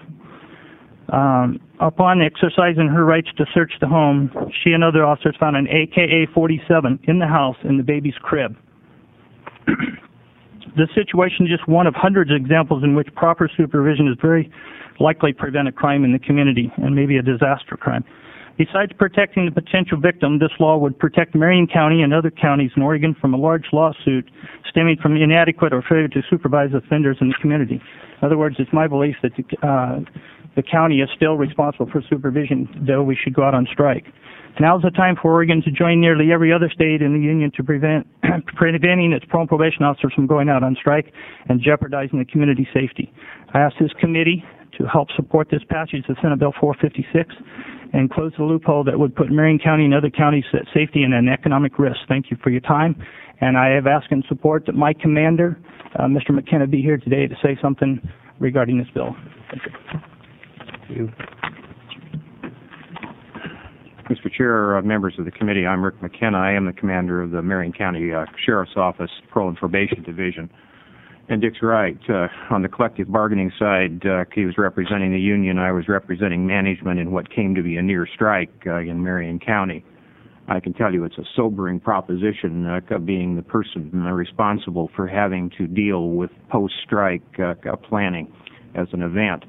Speaker 13: Upon exercising her rights to search the home, she and other officers found an AK-47 in the house in the baby's crib. This situation is just one of hundreds of examples in which proper supervision is very likely to prevent a crime in the community and maybe a disaster crime. Besides protecting the potential victim, this law would protect Marion County and other counties in Oregon from a large lawsuit stemming from inadequate or failure to supervise offenders in the community. In other words, it's my belief that the county is still responsible for supervision, though we should go out on strike. Now's the time for Oregon to join nearly every other state in the union to preventing its parole and probation officers from going out on strike and jeopardizing the community safety. I ask this committee to help support this passage of Senate Bill 456 and close the loophole that would put Marion County and other counties' safety in an economic risk. Thank you for your time. And I have asked in support that my commander, Mr. McKenna, be here today to say something regarding this bill. Thank you.
Speaker 14: Mr. Chair, members of the committee, I'm Rick McKenna. I am the commander of the Marion County Sheriff's Office Parole and Probation Division. And Dick's right. On the collective bargaining side, he was representing the union. I was representing management in what came to be a near strike in Marion County. I can tell you it's a sobering proposition being the person responsible for having to deal with post-strike planning as an event.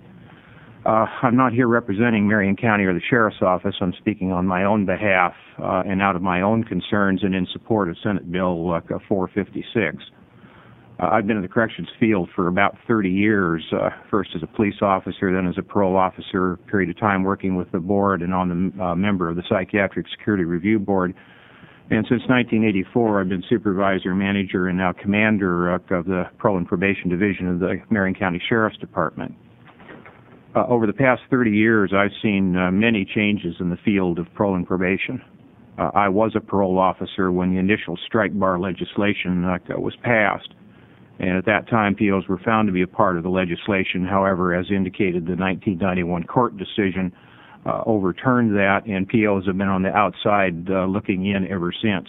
Speaker 14: I'm not here representing Marion County or the Sheriff's Office. I'm speaking on my own behalf and out of my own concerns and in support of Senate Bill 456. I've been in the corrections field for about 30 years, first as a police officer, then as a parole officer, a period of time working with the board and on the member of the Psychiatric Security Review Board. And since 1984, I've been supervisor, manager, and now commander of the Parole and Probation Division of the Marion County Sheriff's Department. Over the past 30 years, I've seen many changes in the field of parole and probation. I was a parole officer when the initial strike bar legislation was passed. And at that time, POs were found to be a part of the legislation. However, as indicated, the 1991 court decision overturned that, and POs have been on the outside looking in ever since.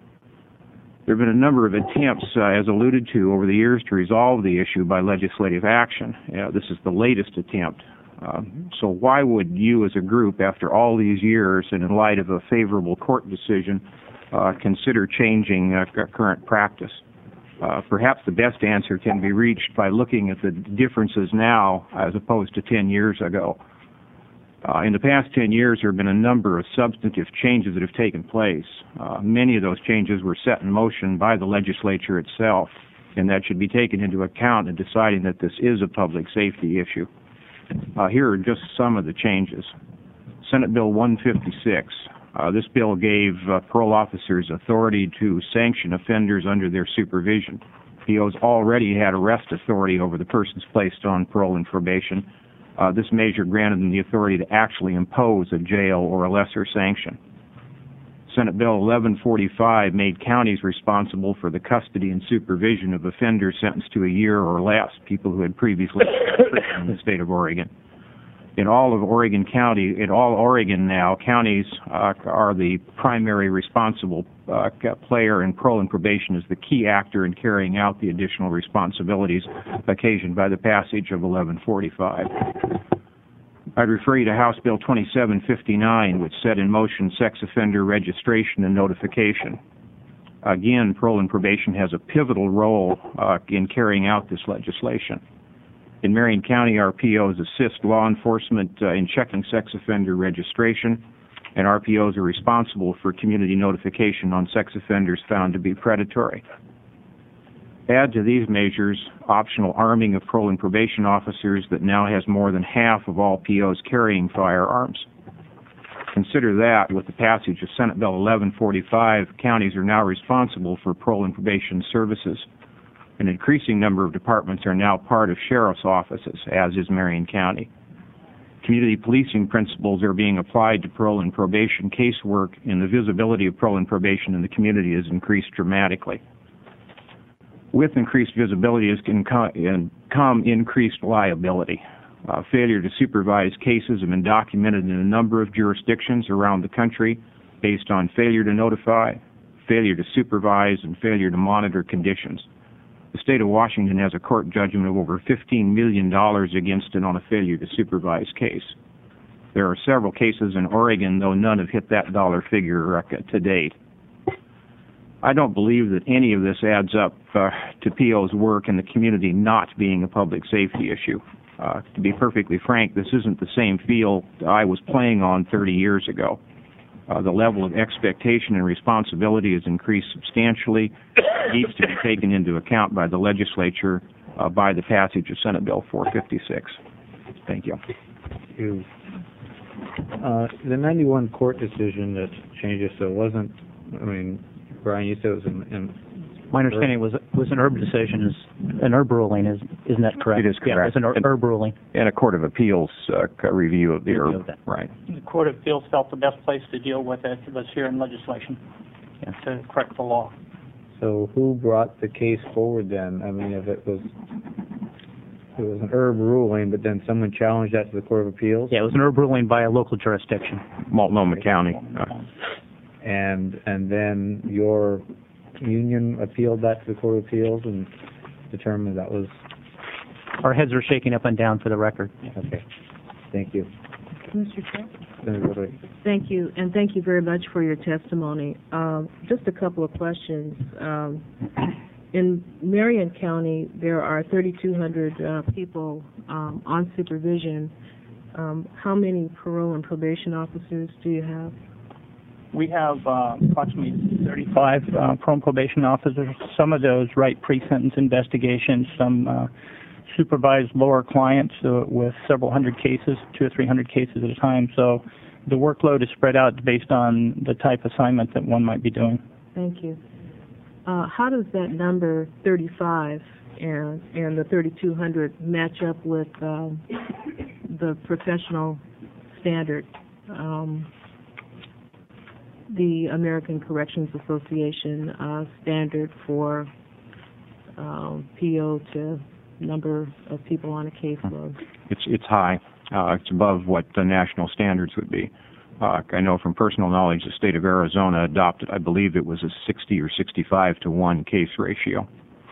Speaker 14: There have been a number of attempts, as alluded to, over the years to resolve the issue by legislative action. This is the latest attempt. So why would you as a group, after all these years and in light of a favorable court decision, consider changing current practice? Perhaps the best answer can be reached by looking at the differences now as opposed to 10 years ago. In the past 10 years, there have been a number of substantive changes that have taken place. Many of those changes were set in motion by the legislature itself, and that should be taken into account in deciding that this is a public safety issue. Here are just some of the changes. Senate Bill 156. This bill gave parole officers authority to sanction offenders under their supervision. POs already had arrest authority over the persons placed on parole and probation. This measure granted them the authority to actually impose a jail or a lesser sanction. Senate Bill 1145 made counties responsible for the custody and supervision of offenders sentenced to a year or less, people who had previously been in the state of Oregon. In all of Oregon County, in all Oregon now, counties are the primary responsible player, and parole and probation is the key actor in carrying out the additional responsibilities occasioned by the passage of 1145. I'd refer you to House Bill 2759, which set in motion sex offender registration and notification. Again, parole and probation has a pivotal role in carrying out this legislation. In Marion County, our POs assist law enforcement in checking sex offender registration, and RPOs are responsible for community notification on sex offenders found to be predatory. Add to these measures optional arming of parole and probation officers that now has more than half of all POs carrying firearms. Consider that, with the passage of Senate Bill 1145, counties are now responsible for parole and probation services. An increasing number of departments are now part of sheriff's offices, as is Marion County. Community policing principles are being applied to parole and probation casework, and the visibility of parole and probation in the community has increased dramatically. With increased visibility has come increased liability. Failure to supervise cases have been documented in a number of jurisdictions around the country based on failure to notify, failure to supervise, and failure to monitor conditions. The state of Washington has a court judgment of over $15 million against it on a failure to supervise case. There are several cases in Oregon, though none have hit that dollar figure to date. I don't believe that any of this adds up to PO's work in the community not being a public safety issue. To be perfectly frank, this isn't the same field I was playing on 30 years ago. The level of expectation and responsibility has increased substantially. It needs to be taken into account by the legislature by the passage of Senate Bill 456. Thank you.
Speaker 1: Thank you. The 91 court decision that changed it, so it wasn't, I mean, Brian, you said it was in
Speaker 10: my understanding was an herb decision, an herb ruling, isn't that correct?
Speaker 14: It is correct.
Speaker 10: Yeah, it's an herb ruling.
Speaker 14: And a Court of Appeals review of the herb. Right.
Speaker 15: The Court of Appeals felt the best place to deal with it was here in legislation to correct the law.
Speaker 1: So who brought the case forward then? I mean, if it was an herb ruling, but then someone challenged that to the Court of Appeals?
Speaker 10: Yeah, it was an herb ruling by a local jurisdiction.
Speaker 14: Multnomah County.
Speaker 1: And then your union appealed that to the Court of Appeals and determined that was...
Speaker 10: Our heads are shaking up and down for the record.
Speaker 1: Okay. Thank you.
Speaker 3: Mr. Chair? Thank you, and thank you very much for your testimony. Just a couple of questions. In Marion County, there are 3,200 people on supervision. How many parole and probation officers do you have?
Speaker 13: We have approximately 35 parole and probation officers. Some of those write pre-sentence investigations. Some supervise lower clients with several hundred cases, 200 or 300 cases at a time. So the workload is spread out based on the type of assignment that one might be doing.
Speaker 3: Thank you. How does that number 35 and the 3,200 match up with the professional standard? The American Corrections Association standard for PO to number of people on a caseload?
Speaker 14: It's high. It's above what the national standards would be. I know from personal knowledge the state of Arizona adopted, I believe it was a 60 or 65 to 1 case ratio.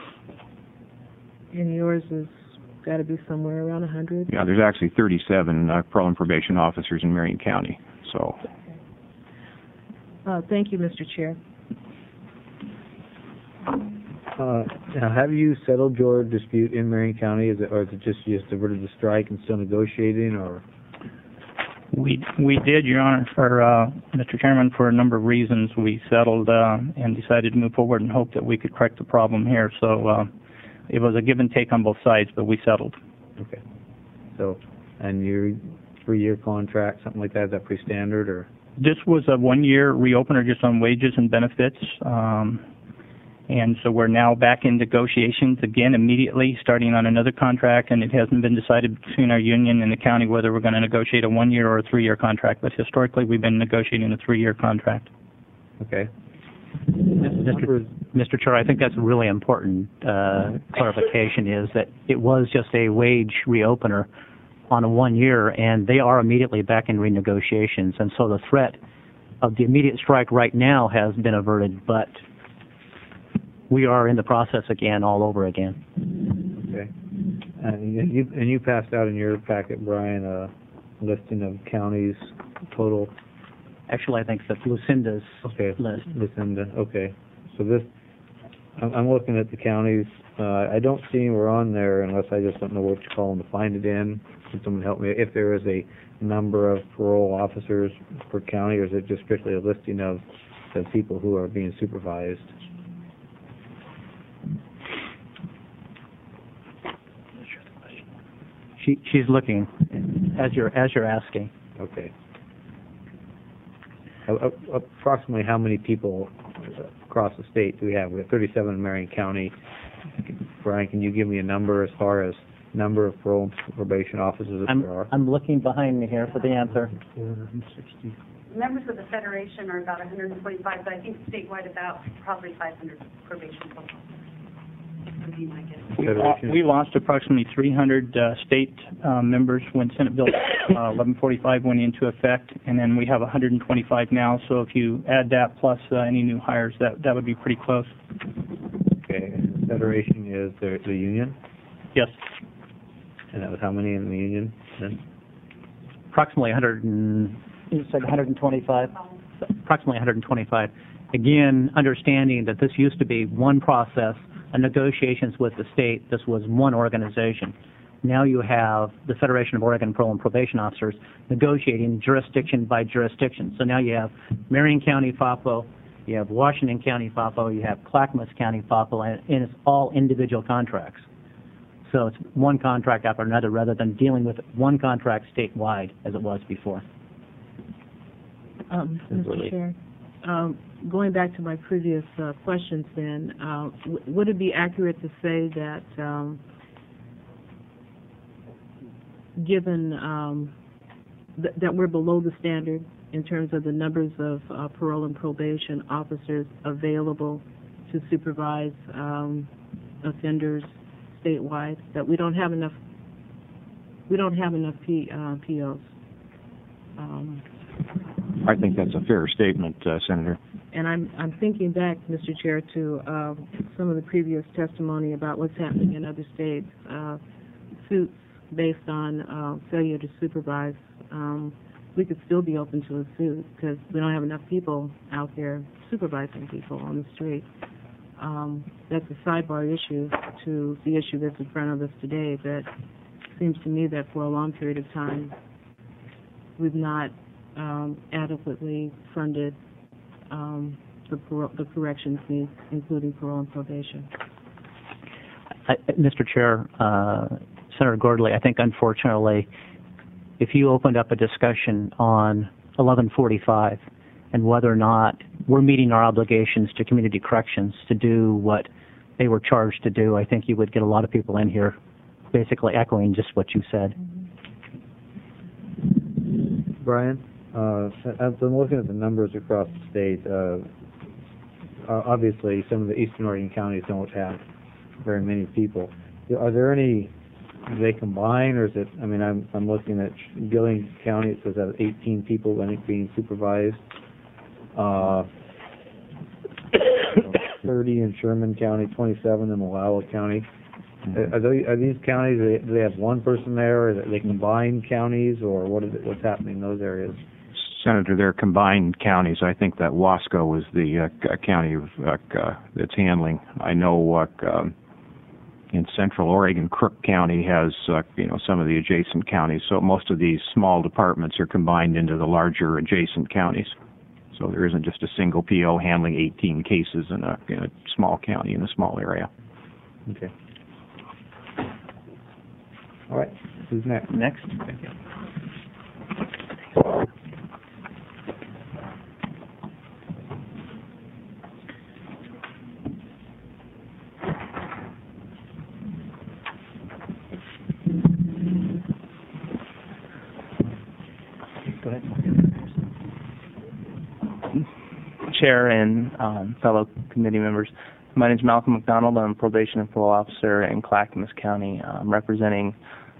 Speaker 3: And yours has got to be somewhere around 100?
Speaker 14: Yeah, there's actually 37 parole and probation officers in Marion County. So.
Speaker 3: Thank you, Mr. Chair.
Speaker 1: Now, have you settled your dispute in Marion County, or is it just you just diverted the strike and still negotiating, or?
Speaker 13: We did, Your Honor, for Mr. Chairman, for a number of reasons. We settled and decided to move forward and hope that we could correct the problem here. So it was a give and take on both sides, but we settled.
Speaker 1: Okay. So, and your 3-year contract, something like that, is that pretty standard, or?
Speaker 13: This was a 1-year reopener just on wages and benefits. And so we're now back in negotiations again immediately, starting on another contract, and it hasn't been decided between our union and the county whether we're going to negotiate a 1-year or a 3-year contract, but historically we've been negotiating a 3-year contract.
Speaker 1: Okay.
Speaker 10: Mr. Chair, I think that's a really important clarification, is that it was just a wage reopener on a 1-year, and they are immediately back in renegotiations, and so the threat of the immediate strike right now has been averted, but we are in the process again, all over again.
Speaker 1: Okay. And you passed out in your packet, Brian, listing of counties total?
Speaker 10: Actually, I think that's Lucinda's list.
Speaker 1: Lucinda, okay. So this, I'm looking at the counties. I don't see anywhere on there unless I just don't know what column to find it in. Can someone help me? If there is a number of parole officers per county, or is it just strictly a listing of the people who are being supervised?
Speaker 10: She's looking as you're asking.
Speaker 1: Okay. Approximately how many people across the state do we have? We have 37 in Marion County. Brian, can you give me a number as far as number of parole and probation officers that there are?
Speaker 10: I'm looking behind me here for the answer.
Speaker 1: 460.
Speaker 11: Members of the Federation are about 125, but I think statewide about probably 500 probation folks. Would be my guess.
Speaker 13: We lost approximately 300 state members when Senate Bill 1145 went into effect, and then we have 125 now. So if you add that plus any new hires, that would be pretty close.
Speaker 1: Okay. And the Federation is the union?
Speaker 10: Yes.
Speaker 1: And that was how many in the union then?
Speaker 10: Approximately 125. Approximately 125. Again, understanding that this used to be one process, negotiations with the state. This was one organization. Now you have the Federation of Oregon Parole and Probation Officers negotiating jurisdiction by jurisdiction. So now you have Marion County FAPO, you have Washington County FAPO, you have Clackamas County FAPO, and it's all individual contracts. So it's one contract after another rather than dealing with one contract statewide as it was before.
Speaker 3: Mr. Chair, going back to my previous questions then, would it be accurate to say that given that we're below the standard in terms of the numbers of parole and probation officers available to supervise offenders statewide, that we don't have enough POs?
Speaker 14: I think that's a fair statement, Senator.
Speaker 3: And I'm thinking back, Mr. Chair, to some of the previous testimony about what's happening in other states. Suits based on failure to supervise, we could still be open to a suit because we don't have enough people out there supervising people on the street. That's a sidebar issue to the issue that's in front of us today, but it seems to me that for a long period of time we've not adequately funded the corrections needs, including parole and probation.
Speaker 10: Mr. Chair, Senator Gordley, I think unfortunately, if you opened up a discussion on 1145 and whether or not we're meeting our obligations to community corrections to do what they were charged to do, I think you would get a lot of people in here basically echoing just what you said.
Speaker 1: Brian, as I'm looking at the numbers across the state, obviously some of the Eastern Oregon counties don't have very many people. Are there any, do they combine, or is it, I mean, I'm looking at Gillian County, it says that 18 people, I think, being supervised. 30 in Sherman County, 27 in Wallowa County. Are these counties, do they have one person there, or are they combined counties, or what's happening in those areas?
Speaker 14: Senator, they're combined counties. I think that Wasco is the county that's handling. I know in Central Oregon, Crook County has some of the adjacent counties. So most of these small departments are combined into the larger adjacent counties. So there isn't just a single PO handling 18 cases in a small county in a small area.
Speaker 1: Okay. All right. Who's next?
Speaker 10: Next.
Speaker 16: Go ahead. Chair and fellow committee members, my name is Malcolm McDonald. I'm a probation and parole officer in Clackamas County. I'm representing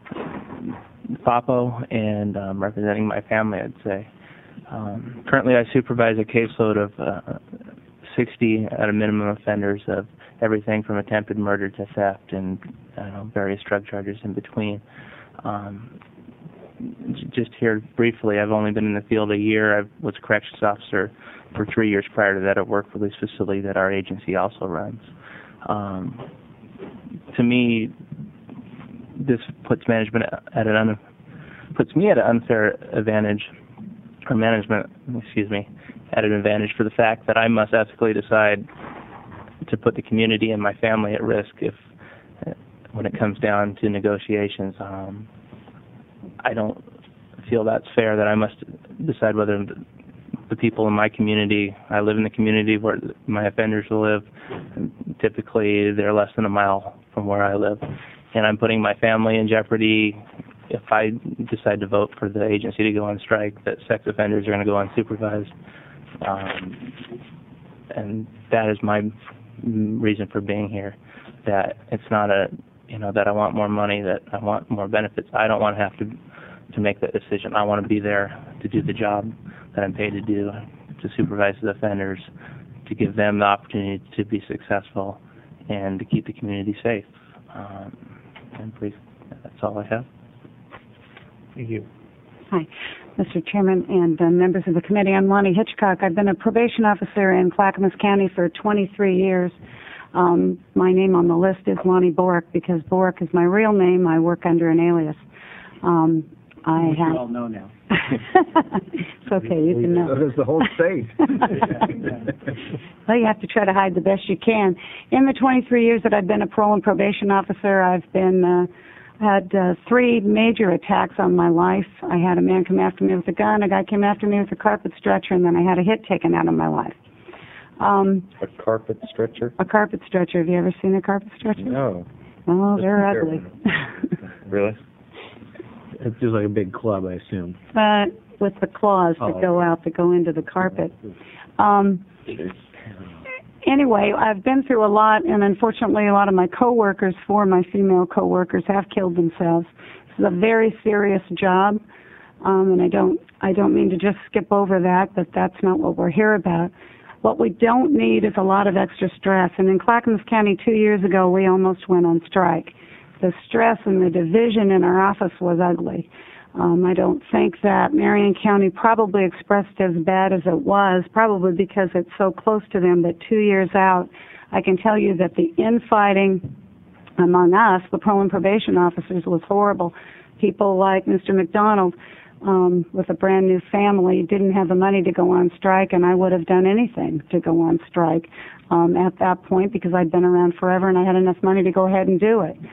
Speaker 16: FAPO and representing my family, I'd say. Currently, I supervise a caseload of 60 at a minimum offenders of everything from attempted murder to theft and various drug charges in between. just here briefly, I've only been in the field a year. I was a corrections officer for 3 years prior to that at Work Release Facility that our agency also runs. To me, this puts management puts me at an unfair advantage, or management, at an advantage for the fact that I must ethically decide to put the community and my family at risk when it comes down to negotiations. I don't feel that's fair that I must decide whether the people in my community, I live in the community where my offenders live, typically they're less than a mile from where I live, and I'm putting my family in jeopardy if I decide to vote for the agency to go on strike, that sex offenders are going to go unsupervised. And that is my reason for being here, that it's not that I want more money, that I want more benefits. I don't want to have to make that decision. I want to be there to do the job that I'm paid to do, to supervise the offenders, to give them the opportunity to be successful, and to keep the community safe. And please, that's all I have.
Speaker 7: Thank you.
Speaker 11: Hi, Mr. Chairman and members of the committee. I'm Lonnie Hitchcock. I've been a probation officer in Clackamas County for 23 years. My name on the list is Lonnie Bork because Bork is my real name. I work under an alias.
Speaker 12: You all know now.
Speaker 11: It's okay, you can know.
Speaker 1: So does the whole state.
Speaker 11: Well, you have to try to hide the best you can. In the 23 years that I've been a parole and probation officer, I've been had 3 major attacks on my life. I had a man come after me with a gun, a guy came after me with a carpet stretcher, and then I had a hit taken out of my life.
Speaker 5: A carpet stretcher?
Speaker 11: A carpet stretcher. Have you ever seen a carpet stretcher?
Speaker 5: No.
Speaker 11: Oh, they're ugly.
Speaker 5: Really?
Speaker 7: It's just like a big club, I assume.
Speaker 11: But with the claws that go out, that go into the carpet. Anyway, I've been through a lot, and unfortunately a lot of my coworkers, 4 of my female coworkers, have killed themselves. This is a very serious job, and I don't mean to just skip over that, but that's not what we're here about. What we don't need is a lot of extra stress, and in Clackamas County 2 years ago, we almost went on strike. The stress and the division in our office was ugly. I don't think that Marion County probably expressed as bad as it was, probably because it's so close to them, but 2 years out, I can tell you that the infighting among us, the parole and probation officers, was horrible. People like Mr. McDonald, with a brand new family, didn't have the money to go on strike, and I would have done anything to go on strike at that point because I'd been around forever and I had enough money to go ahead and do it.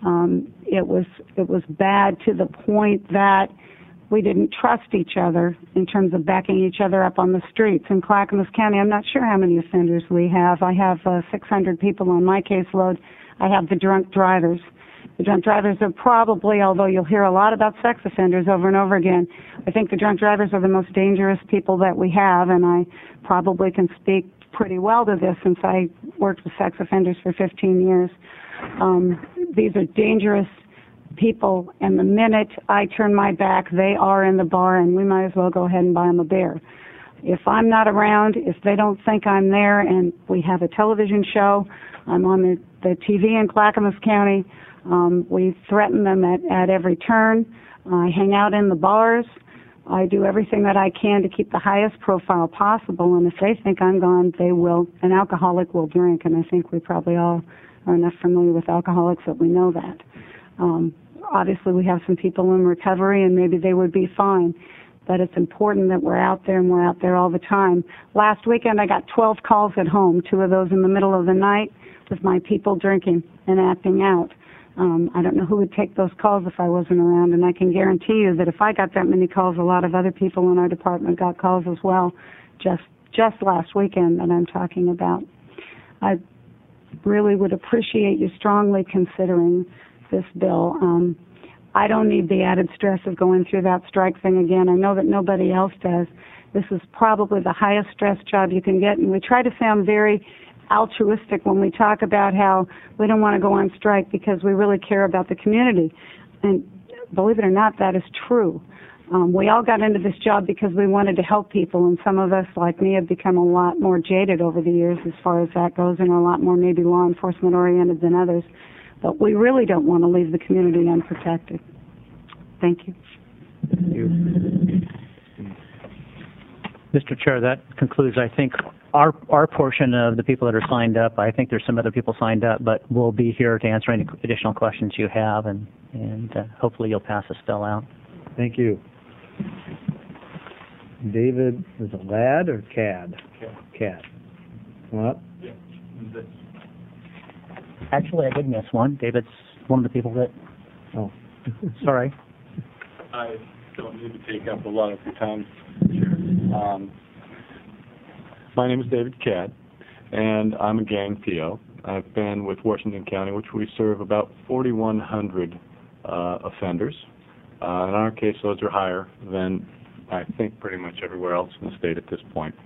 Speaker 11: It was bad to the point that we didn't trust each other in terms of backing each other up on the streets. In Clackamas County, I'm not sure how many offenders we have. I have 600 people on my caseload. I have the drunk drivers. The drunk drivers are probably, although you'll hear a lot about sex offenders over and over again, I think the drunk drivers are the most dangerous people that we have, and I probably can speak pretty well to this since I worked with sex offenders for 15 years. These are dangerous people, and the minute I turn my back, they are in the bar, and we might as well go ahead and buy them a beer. If I'm not around, if they don't think I'm there, and we have a television show, I'm on the TV in Clackamas County, we threaten them at every turn. I hang out in the bars. I do everything that I can to keep the highest profile possible, and if they think I'm gone, they will. An alcoholic will drink, and I think we probably all are enough familiar with alcoholics that we know that. Obviously, we have some people in recovery, and maybe they would be fine, but it's important that we're out there, and we're out there all the time. Last weekend, I got 12 calls at home, 2 of those in the middle of the night, with my people drinking and acting out. I don't know who would take those calls if I wasn't around, and I can guarantee you that if I got that many calls, a lot of other people in our department got calls as well, just last weekend that I'm talking about. I really would appreciate you strongly considering this bill. I don't need the added stress of going through that strike thing again. I know that nobody else does. This is probably the highest stress job you can get, and we try to sound very altruistic when we talk about how we don't want to go on strike because we really care about the community. And believe it or not, that is true. We all got into this job because we wanted to help people, and some of us, like me, have become a lot more jaded over the years as far as that goes, and are a lot more maybe law enforcement oriented than others. But we really don't want to leave the community unprotected. Thank you.
Speaker 10: Mr. Chair, that concludes, I think, our portion of the people that are signed up. I think there's some other people signed up, but we'll be here to answer any additional questions you have, and hopefully you'll pass this bill out.
Speaker 1: Thank you. David, is it Ladd or Cad? Cad. What?
Speaker 10: Actually, I did miss one. David's one of the people that...
Speaker 1: Oh.
Speaker 10: Sorry.
Speaker 17: I don't need to take up a lot of your time. My name is David Cadd, and I'm a gang PO. I've been with Washington County, which we serve about 4,100 offenders. In our caseloads are higher than I think pretty much everywhere else in the state at this point.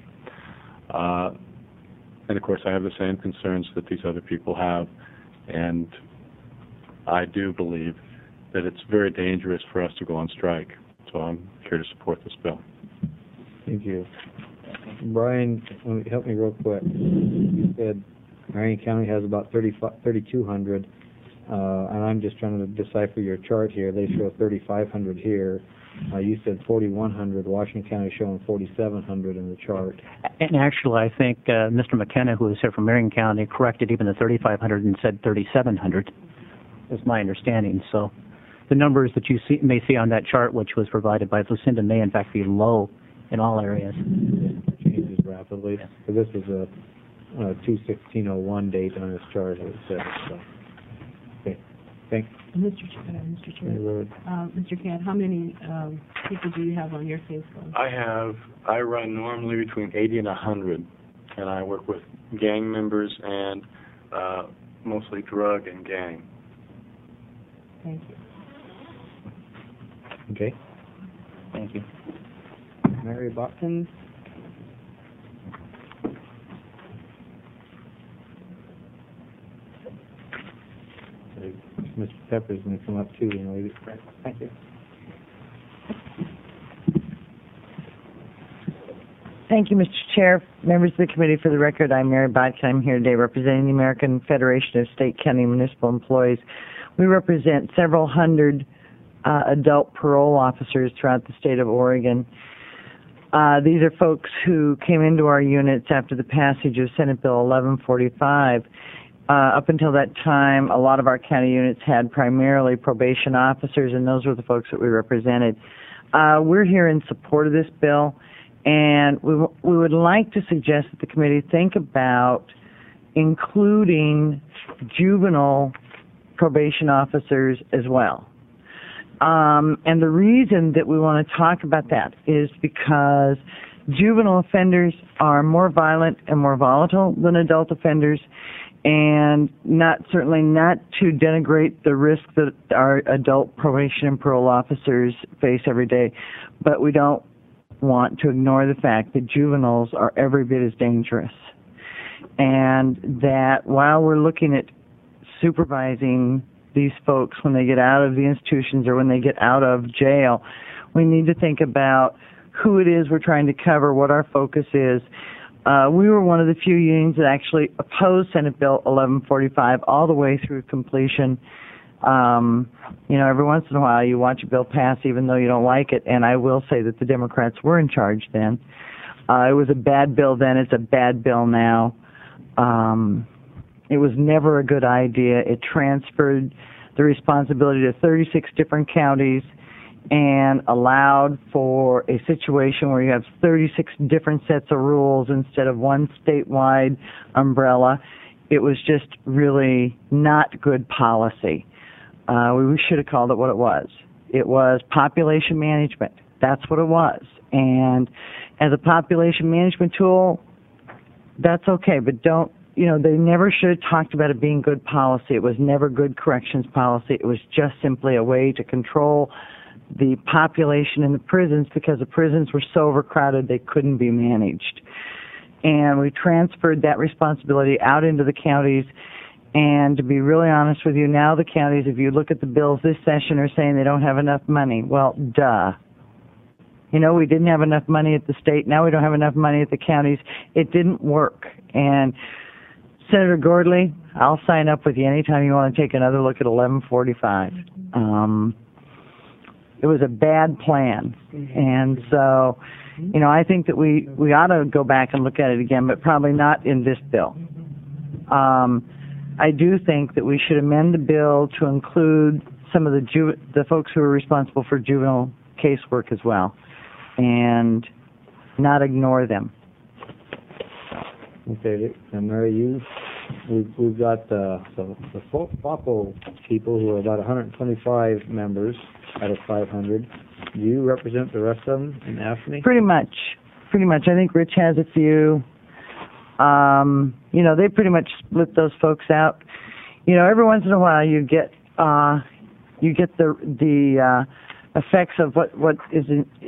Speaker 17: And of course, I have the same concerns that these other people have, and I do believe that it's very dangerous for us to go on strike. So I'm here to support this bill.
Speaker 1: Thank you. Brian, help me real quick. You said Marion County has about 3,200, and I'm just trying to decipher your chart here. They show 3,500 here. You said 4,100. Washington County showing 4,700 in the chart.
Speaker 10: And actually, I think Mr. McKenna, who is here from Marion County, corrected even the 3,500 and said 3,700, is my understanding. So the numbers that you may see on that chart, which was provided by Lucinda, may in fact be low in all areas.
Speaker 1: It changes rapidly. Yeah. So this is a 2/16/01 date on this chart. It says, so. Okay. Thanks.
Speaker 3: Mr. Cadd, how many people do you have on your caseload?
Speaker 17: I run normally between 80 and 100, and I work with gang members and mostly drug and gang.
Speaker 3: Thank you.
Speaker 1: Okay.
Speaker 10: Thank you.
Speaker 1: Mary Botkin. Mr. Pepper's going to come up too. Thank you.
Speaker 18: Thank you, Mr. Chair. Members of the committee, for the record, I'm Mary Botkin. I'm here today representing the American Federation of State, County, and Municipal Employees. We represent several hundred adult parole officers throughout the state of Oregon. These are folks who came into our units after the passage of Senate Bill 1145. Up until that time, a lot of our county units had primarily probation officers, and those were the folks that we represented. We're here in support of this bill, and we would like to suggest that the committee think about including juvenile probation officers as well. And the reason that we want to talk about that is because juvenile offenders are more violent and more volatile than adult offenders, and certainly not to denigrate the risk that our adult probation and parole officers face every day, but we don't want to ignore the fact that juveniles are every bit as dangerous, and that while we're looking at supervising these folks when they get out of the institutions or when they get out of jail, we need to think about who it is we're trying to cover, what our focus is. We were one of the few unions that actually opposed Senate Bill 1145 all the way through completion. Every once in a while you watch a bill pass even though you don't like it, and I will say that the Democrats were in charge then. It was a bad bill then. It's a bad bill now. It was never a good idea. It transferred the responsibility to 36 different counties and allowed for a situation where you have 36 different sets of rules instead of one statewide umbrella. It was just really not good policy. We should have called it what it was. It was population management. That's what it was. And as a population management tool, that's okay, but they never should have talked about it being good policy. It was never good corrections policy. It was just simply a way to control the population in the prisons because the prisons were so overcrowded they couldn't be managed. And we transferred that responsibility out into the counties. And to be really honest with you, now the counties, if you look at the bills this session, are saying they don't have enough money. Well, duh. We didn't have enough money at the state. Now we don't have enough money at the counties. It didn't work. And Senator Gordley, I'll sign up with you anytime you want to take another look at 1145. was a bad plan. And so, you know, I think that we ought to go back and look at it again, but probably not in this bill. I do think that we should amend the bill to include some of the folks who are responsible for juvenile casework as well, and not ignore them.
Speaker 1: Okay, and Mary, we've got the FOPO people who are about 125 members out of 500. Do you represent the rest of them in AFSCME? Pretty much. I think Rich has a few. You know, they pretty much split those folks out. You know, every once in a while you get the effects of what is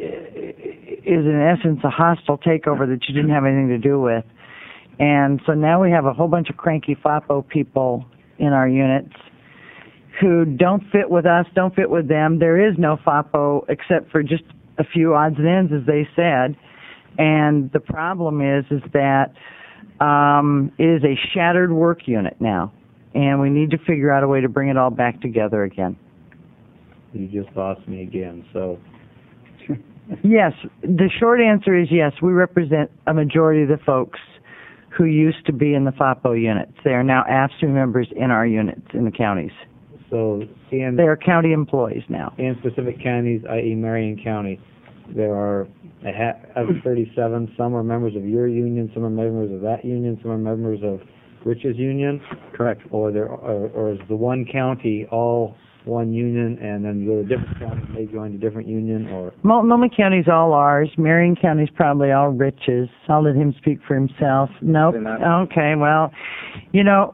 Speaker 1: in essence a hostile takeover that you didn't have anything to do with. And so now we have a whole bunch of cranky FOPO people in our units who don't fit with us, don't fit with them. There is no FOPO except for just a few odds and ends, as they said. And the problem is that it is a shattered work unit now, and we need to figure out a way to bring it all back together again. You just lost me again, so...
Speaker 18: Yes, the short answer is yes. We represent a majority of the folks who used to be in the FOPO units. They are now AFSCME members in our units in the counties.
Speaker 1: So they
Speaker 18: are county employees now.
Speaker 1: In specific counties, i.e. Marion County, there are out of 37, some are members of your union, some are members of that union, some are members of Rich's union.
Speaker 2: Correct.
Speaker 1: Or is the one county all one union, and then you go to a different county and they join a different union, or...
Speaker 18: Multnomah County's all ours. Marion County's probably all Rich's. I'll let him speak for himself. Nope. Okay, well, you know,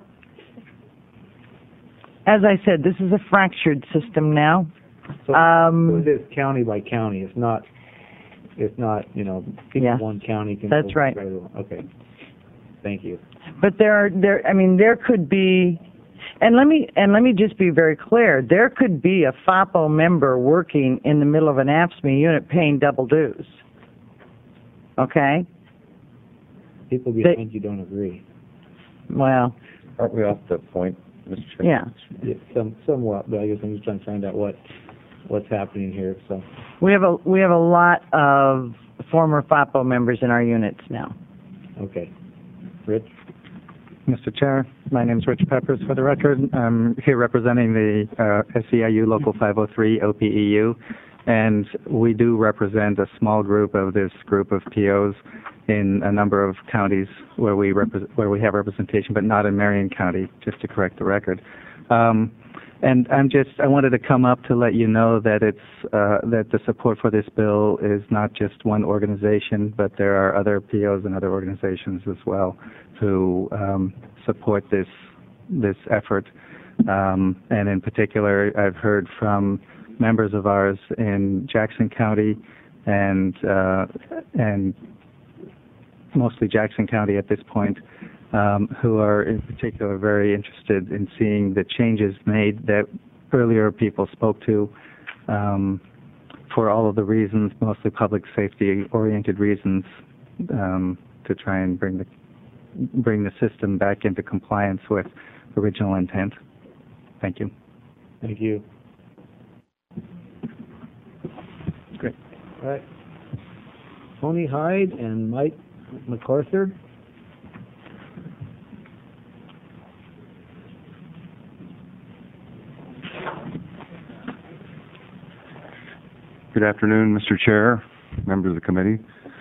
Speaker 18: as I said, this is a fractured system now.
Speaker 1: So it is county by county. It's not, you know, one county can...
Speaker 18: That's right.
Speaker 1: Okay. Thank you.
Speaker 18: But there could be... And let me just be very clear. There could be a FOPO member working in the middle of an AFSCME unit paying double dues. Okay?
Speaker 1: People behind you don't agree.
Speaker 18: Well...
Speaker 5: Aren't we off the point, Mr. Chairman?
Speaker 18: Yeah.
Speaker 1: Somewhat, but I guess I'm just trying to find out what's happening here. So
Speaker 18: we have a lot of former FOPO members in our units now.
Speaker 1: Okay. Rich?
Speaker 19: Mr. Chair, my name is Rich Peppers. For the record, I'm here representing the SEIU Local 503 OPEU, and we do represent a small group of this group of POs in a number of counties where we have representation, but not in Marion County, just to correct the record. And I wanted to come up to let you know that that the support for this bill is not just one organization, but there are other POs and other organizations as well who support this effort. And in particular, I've heard from members of ours in Jackson County and mostly Jackson County at this point, who are in particular very interested in seeing the changes made that earlier people spoke to, for all of the reasons, mostly public safety-oriented reasons, to try and bring the system back into compliance with original intent. Thank you.
Speaker 1: Thank you.
Speaker 19: Great.
Speaker 1: All right. Tony Hyde and Mike MacArthur.
Speaker 20: Good afternoon, Mr. Chair, members of the committee.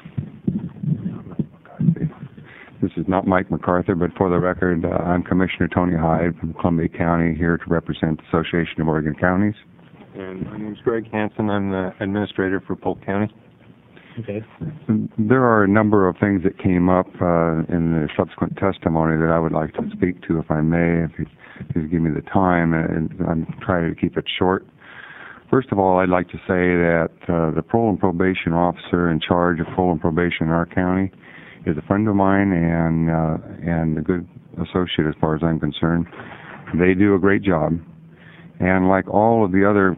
Speaker 20: This is not Mike MacArthur, but for the record, I'm Commissioner Tony Hyde from Columbia County, here to represent the Association of Oregon Counties.
Speaker 17: And my name is Greg Hansen. I'm the administrator for Polk County.
Speaker 1: Okay.
Speaker 20: There are a number of things that came up in the subsequent testimony that I would like to speak to, if I may, if you give me the time, and I'm trying to keep it short. First of all, I'd like to say that the parole and probation officer in charge of parole and probation in our county is a friend of mine and a good associate as far as I'm concerned. They do a great job. And like all of the other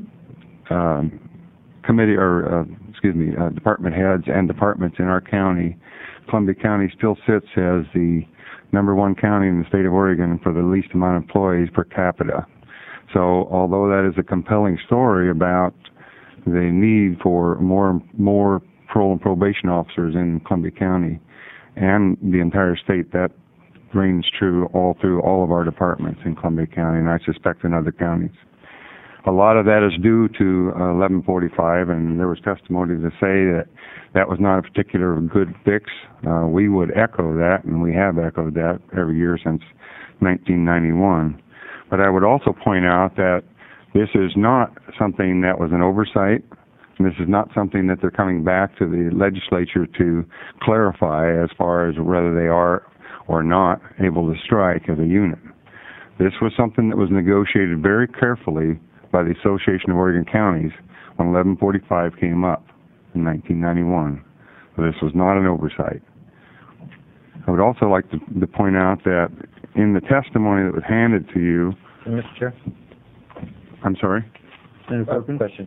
Speaker 20: department heads and departments in our county, Columbia County still sits as the #1 county in the state of Oregon for the least amount of employees per capita. So although that is a compelling story about the need for more parole and probation officers in Columbia County and the entire state. That reigns true all through all of our departments in Columbia County, and I suspect in other counties. A lot of that is due to 1145, and there was testimony to say that that was not a particular good fix. We would echo that, and we have echoed that every year since 1991. But I would also point out that this is not something that was an oversight. This is not something that they're coming back to the legislature to clarify as far as whether they are or not able to strike as a unit. This was something that was negotiated very carefully by the Association of Oregon Counties when 1145 came up in 1991. So this was not an oversight. I would also like to point out that in the testimony that was handed to you...
Speaker 5: Mr. Chair?
Speaker 20: I'm sorry?
Speaker 5: Question.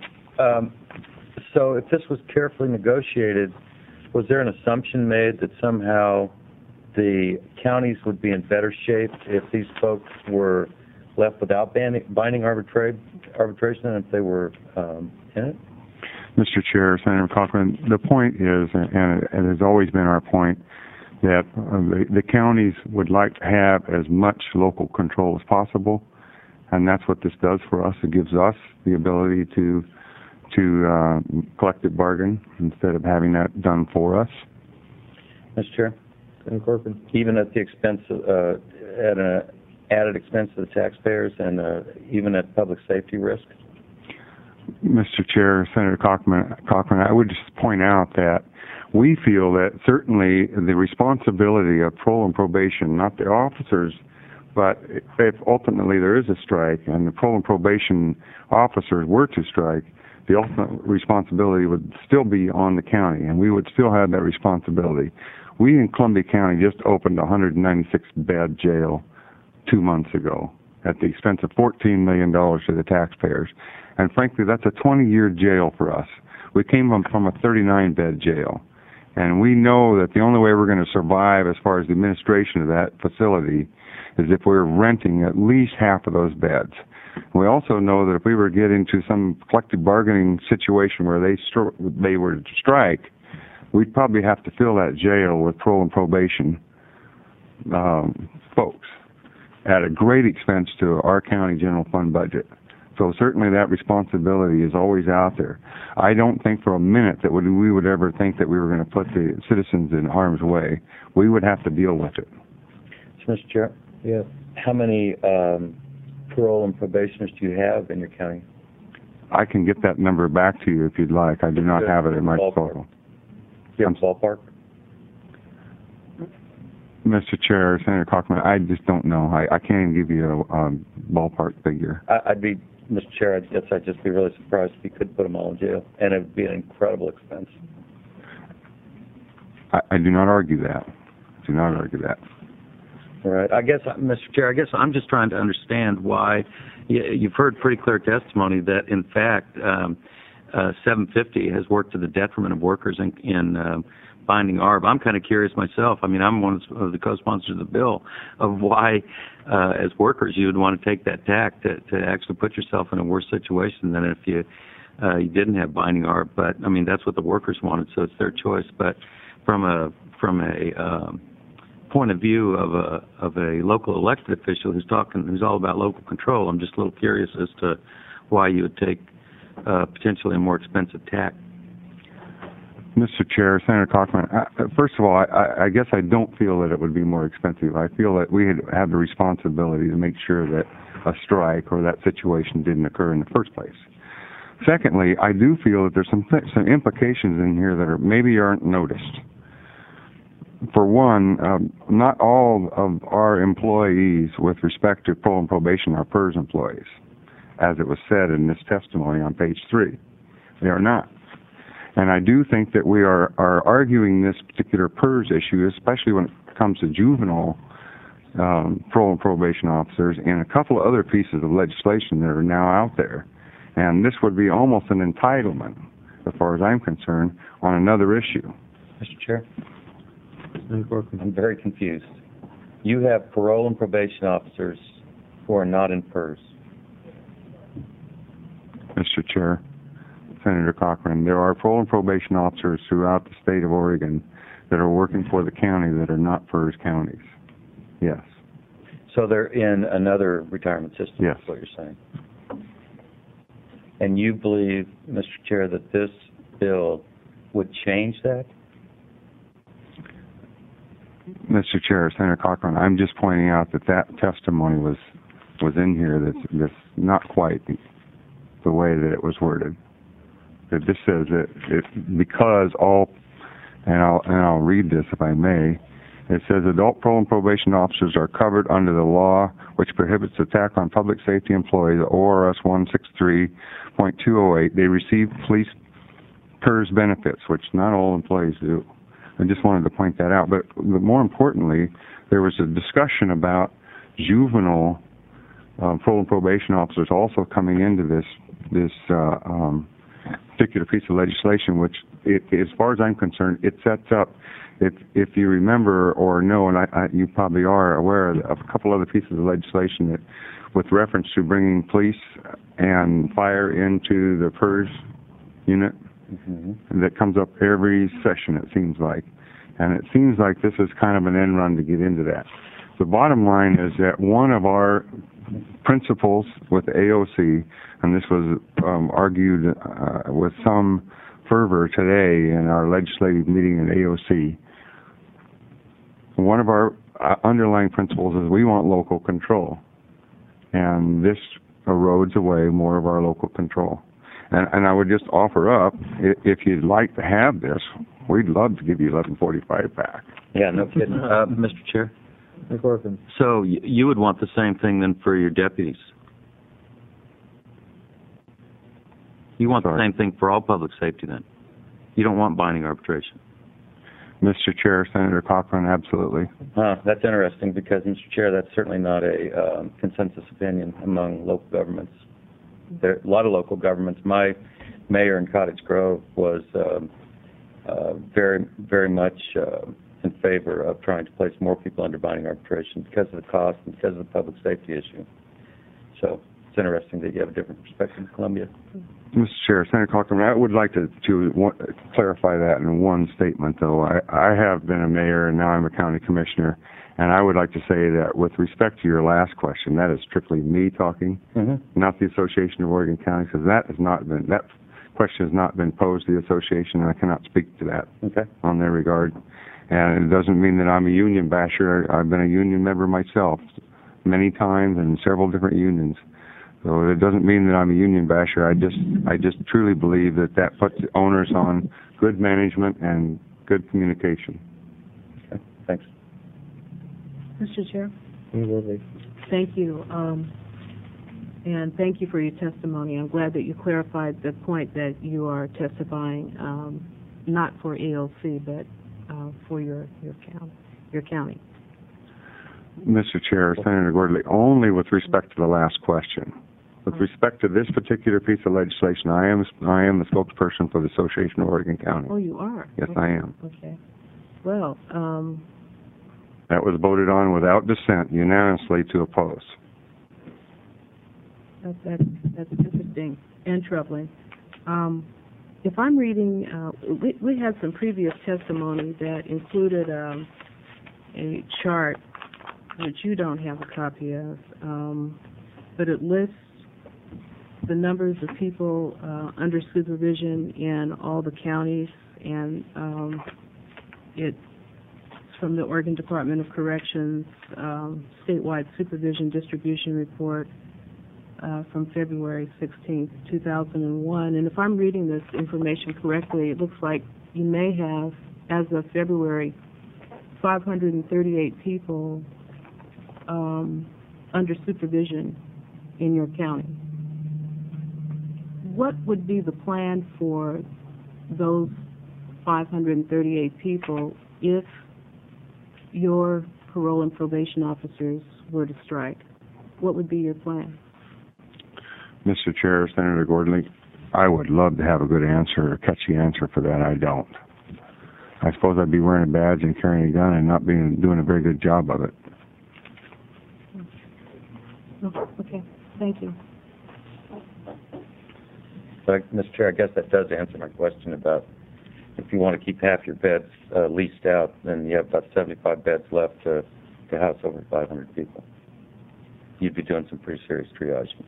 Speaker 5: So if this was carefully negotiated, was there an assumption made that somehow the counties would be in better shape if these folks were left without binding arbitration than if they were in it?
Speaker 20: Mr. Chair, Senator Cochran, the point is, and it has always been our point, that the counties would like to have as much local control as possible, and that's what this does for us. It gives us the ability to collective bargain instead of having that done for us.
Speaker 5: Mr. Chair? Even at the expense, at an added expense to the taxpayers and even at public safety risk?
Speaker 20: Mr. Chair, Senator Cochran, I would just point out that we feel that certainly the responsibility of parole and probation, not the officers, but if ultimately there is a strike and the parole and probation officers were to strike, the ultimate responsibility would still be on the county, and we would still have that responsibility. We in Columbia County just opened a 196-bed jail 2 months ago at the expense of $14 million to the taxpayers. And frankly, that's a 20-year jail for us. We came from a 39-bed jail. And we know that the only way we're going to survive as far as the administration of that facility is if we're renting at least half of those beds. We also know that if we were to get into some collective bargaining situation where they were to strike, we'd probably have to fill that jail with parole and probation folks at a great expense to our county general fund budget. So certainly that responsibility is always out there. I don't think for a minute that we would ever think that we were going to put the citizens in harm's way. We would have to deal with it.
Speaker 5: Mr. Chair?
Speaker 20: Yes.
Speaker 5: How many parole and probationers do you have in your county?
Speaker 20: I can get that number back to you if you'd like. I do not have it in my disposal.
Speaker 5: Do you have a ballpark?
Speaker 20: Mr. Chair, Senator Cochran, I just don't know. I can't even give you a ballpark figure.
Speaker 5: Mr. Chair, I'd just be really surprised if you could put them all in jail, and it would be an incredible expense.
Speaker 20: I do not argue that.
Speaker 5: All right. Mr. Chair, I'm just trying to understand why you've heard pretty clear testimony that, in fact, 750 has worked to the detriment of workers in binding ARB. I'm kind of curious myself. I mean, I'm one of the co-sponsors of the bill of why, as workers, you would want to take that tack to actually put yourself in a worse situation than if you didn't have binding ARB. But I mean, that's what the workers wanted, so it's their choice. But from a point of view of a local elected official who's all about local control, I'm just a little curious as to why you would take potentially a more expensive tack.
Speaker 20: Mr. Chair, Senator Cochran, first of all, I guess I don't feel that it would be more expensive. I feel that we have the responsibility to make sure that a strike or that situation didn't occur in the first place. Secondly, I do feel that there's some implications in here that maybe aren't noticed. For one, not all of our employees with respect to parole and probation are PERS employees, as it was said in this testimony on page 3. They are not. And I do think that we are arguing this particular PERS issue, especially when it comes to juvenile parole and probation officers, and a couple of other pieces of legislation that are now out there. And this would be almost an entitlement, as far as I'm concerned, on another issue.
Speaker 5: Mr. Chair? I'm very confused. You have parole and probation officers who are not in PERS.
Speaker 20: Mr. Chair, Senator Cochran, there are parole and probation officers throughout the state of Oregon that are working for the county that are not PERS counties. Yes.
Speaker 5: So they're in another retirement system,
Speaker 20: Yes.
Speaker 5: is what you're saying. And you believe, Mr. Chair, that this bill would change that?
Speaker 20: Mr. Chair, Senator Cochran, I'm just pointing out that testimony was in here that's not quite the way that it was worded. It just says that because all, and I'll read this if I may. It says adult parole and probation officers are covered under the law which prohibits attack on public safety employees, ORS 163.208. They receive police PERS benefits, which not all employees do. I just wanted to point that out. But more importantly, there was a discussion about juvenile parole and probation officers also coming into this particular piece of legislation, which, as far as I'm concerned, it sets up. If you remember or know, and you probably are aware of a couple other pieces of legislation that, with reference to bringing police and fire into the PERS unit, that comes up every session, it seems like. And it seems like this is kind of an end run to get into that. The bottom line is that one of our principles with AOC, and this was argued with some fervor today in our legislative meeting in AOC, one of our underlying principles is we want local control. And this erodes away more of our local control. And I would just offer up, if you'd like to have this, we'd love to give you 1145 back.
Speaker 5: Yeah, no kidding. Mr. Chair?
Speaker 1: McCorkin.
Speaker 5: So you would want the same thing then for your deputies? You want the same thing for all public safety then? You don't want binding arbitration?
Speaker 20: Mr. Chair, Senator Cochran, absolutely.
Speaker 5: That's interesting because, Mr. Chair, that's certainly not a consensus opinion among local governments. There are a lot of local governments. My mayor in Cottage Grove was very, very much in favor of trying to place more people under binding arbitration because of the cost and because of the public safety issue. So it's interesting that you have a different perspective in Columbia.
Speaker 20: Mr. Chair, Senator Cochran, I would like to clarify that in one statement, though. I have been a mayor and now I'm a county commissioner, and I would like to say that with respect to your last question, that is strictly me talking, not the Association of Oregon Counties, because that question has not been posed to the association, and I cannot speak to that on their regard. And it doesn't mean that I'm a union basher. I've been a union member myself many times in several different unions. So it doesn't mean that I'm a union basher. I just truly believe that puts the onus on good management and good communication.
Speaker 5: Okay, thanks.
Speaker 3: Mr. Chair? Thank you. And thank you for your testimony. I'm glad that you clarified the point that you are testifying not for AOC, but for your county.
Speaker 20: Mr. Chair, Senator Gordley, only with respect to the last question. With respect to this particular piece of legislation, I am the spokesperson for the Association of Oregon Counties.
Speaker 3: Oh, you are?
Speaker 20: Yes, I am.
Speaker 3: Okay. Well,
Speaker 20: that was voted on without dissent, unanimously to oppose.
Speaker 3: That's interesting and troubling. If I'm reading, we had some previous testimony that included a chart, which you don't have a copy of, but it lists the numbers of people under supervision in all the counties, and it's from the Oregon Department of Corrections statewide supervision distribution report from February 16th, 2001. And if I'm reading this information correctly, it looks like you may have, as of February, 538 people under supervision in your county. What would be the plan for those 538 people if your parole and probation officers were to strike? What would be your plan?
Speaker 20: Mr. Chair, Senator Gordley, I would love to have a good answer, a catchy answer for that. I don't. I suppose I'd be wearing a badge and carrying a gun and not doing a very good job of it.
Speaker 3: Okay, thank you.
Speaker 5: But, Mr. Chair, I guess that does answer my question about if you want to keep half your beds leased out, then you have about 75 beds left to house over 500 people. You'd be doing some pretty serious triaging.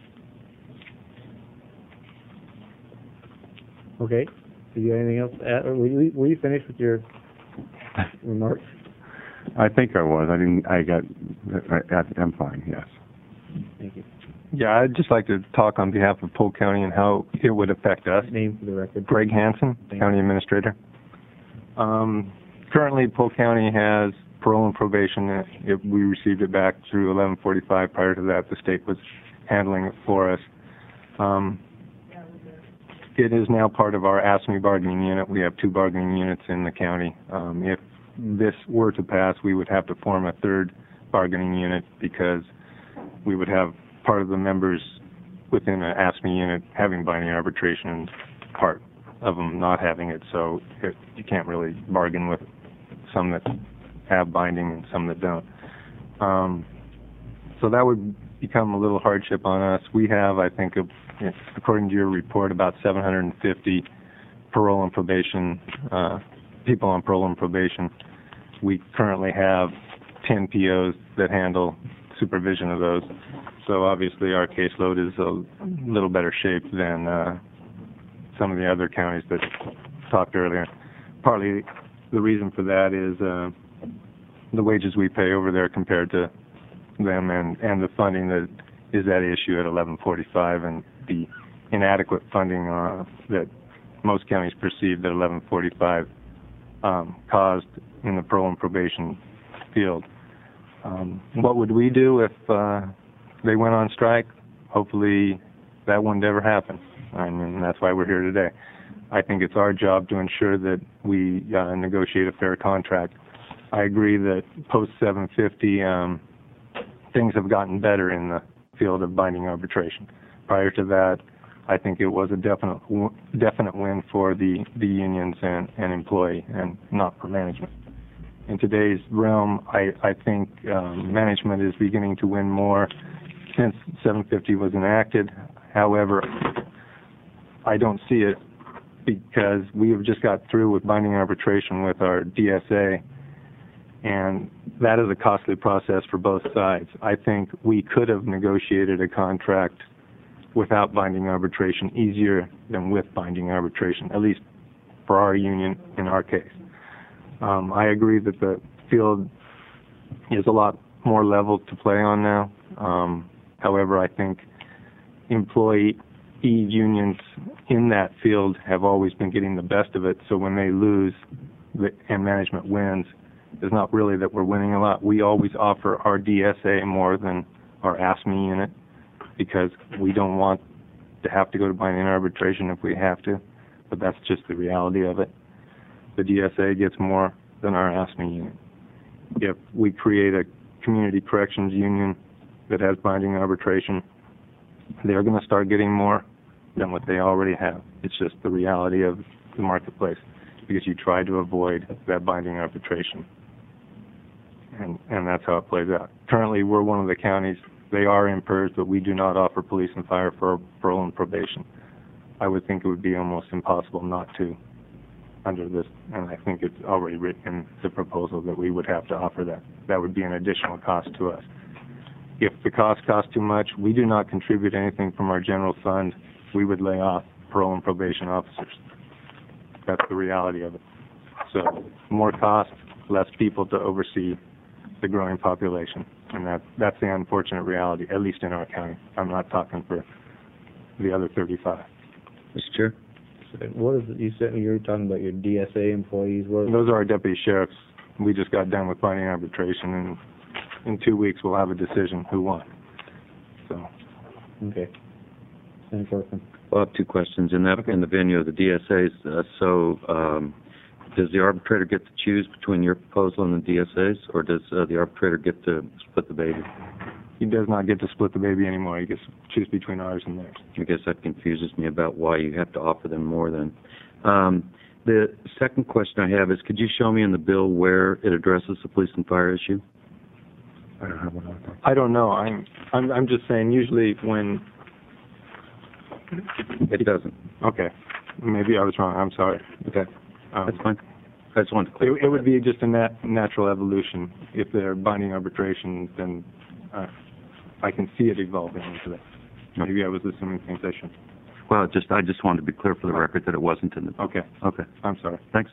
Speaker 1: Okay. Do you have anything else to add? Or were you finished with your remarks?
Speaker 20: I think I was. I'm fine, yes.
Speaker 1: Thank you.
Speaker 21: Yeah, I'd just like to talk on behalf of Polk County and how it would affect us.
Speaker 1: Name for the record.
Speaker 21: Greg Hansen, County Administrator. Currently, Polk County has parole and probation. We received it back through 1145. Prior to that, the state was handling it for us. It is now part of our ASME bargaining unit. We have 2 bargaining units in the county. If this were to pass, we would have to form a 3rd bargaining unit because we would have part of the members within an ASME unit having binding arbitration and part of them not having it. So you can't really bargain with some that have binding and some that don't. So that would become a little hardship on us. We have, I think, according to your report, about 750 parole and probation, people on parole and probation. We currently have 10 POs that handle supervision of those. So obviously our caseload is a little better shape than some of the other counties that talked earlier. Partly the reason for that is the wages we pay over there compared to them and the funding that is at issue at 1145 and the inadequate funding that most counties perceive that 1145 caused in the parole and probation field. What would we do if they went on strike? Hopefully that wouldn't ever happen. I mean, that's why we're here today. I think it's our job to ensure that we negotiate a fair contract. I agree that post-750, things have gotten better in the field of binding arbitration. Prior to that, I think it was a definite win for the unions and employee and not for management. In today's realm, I think management is beginning to win more since 750 was enacted. However, I don't see it because we have just got through with binding arbitration with our DSA, and that is a costly process for both sides. I think we could have negotiated a contract without binding arbitration easier than with binding arbitration, at least for our union in our case. I agree that the field is a lot more level to play on now. However, I think employee unions in that field have always been getting the best of it, so when they lose and management wins, it's not really that we're winning a lot. We always offer our DSA more than our ASME unit because we don't want to have to go to binding arbitration if we have to, but that's just the reality of it. The DSA gets more than our ASME unit. If we create a community corrections union that has binding arbitration, they're going to start getting more than what they already have. It's just the reality of the marketplace because you try to avoid that binding arbitration. And that's how it plays out. Currently, we're one of the counties, they are in PERS, but we do not offer police and fire for parole and probation. I would think it would be almost impossible not to under this, and I think it's already written in the proposal that we would have to offer that. That would be an additional cost to us. If the cost costs too much, we do not contribute anything from our general fund. We would lay off parole and probation officers. That's the reality of it. So more cost, less people to oversee the growing population, and that's the unfortunate reality, at least in our county. I'm not talking for the other 35.
Speaker 5: Mr. Chair?
Speaker 1: What is it you said you were talking about your DSA employees?
Speaker 21: Those are our deputy sheriffs. We just got done with binding arbitration, and in 2 weeks we'll have a decision who won. So.
Speaker 1: Okay. Senator Corcoran.
Speaker 5: Well, I have 2 questions in the venue of the DSAs. Does the arbitrator get to choose between your proposal and the DSAs, or does the arbitrator get to split the baby?
Speaker 21: He does not get to split the baby anymore. He gets to choose between ours and theirs.
Speaker 5: I guess that confuses me about why you have to offer them more then. The second question I have is, could you show me in the bill where it addresses the police and fire issue?
Speaker 21: I don't know. I'm just saying usually when
Speaker 5: It doesn't.
Speaker 21: Okay. Maybe I was wrong. I'm sorry.
Speaker 5: Okay. That's fine. I just wanted to clarify.
Speaker 21: It would be just a natural evolution. If they're binding arbitration, then I can see it evolving into that. Maybe I was assuming things I shouldn't.
Speaker 5: Well, I just wanted to be clear for the record that it wasn't in the...
Speaker 21: Okay.
Speaker 5: Okay.
Speaker 21: I'm sorry.
Speaker 5: Thanks.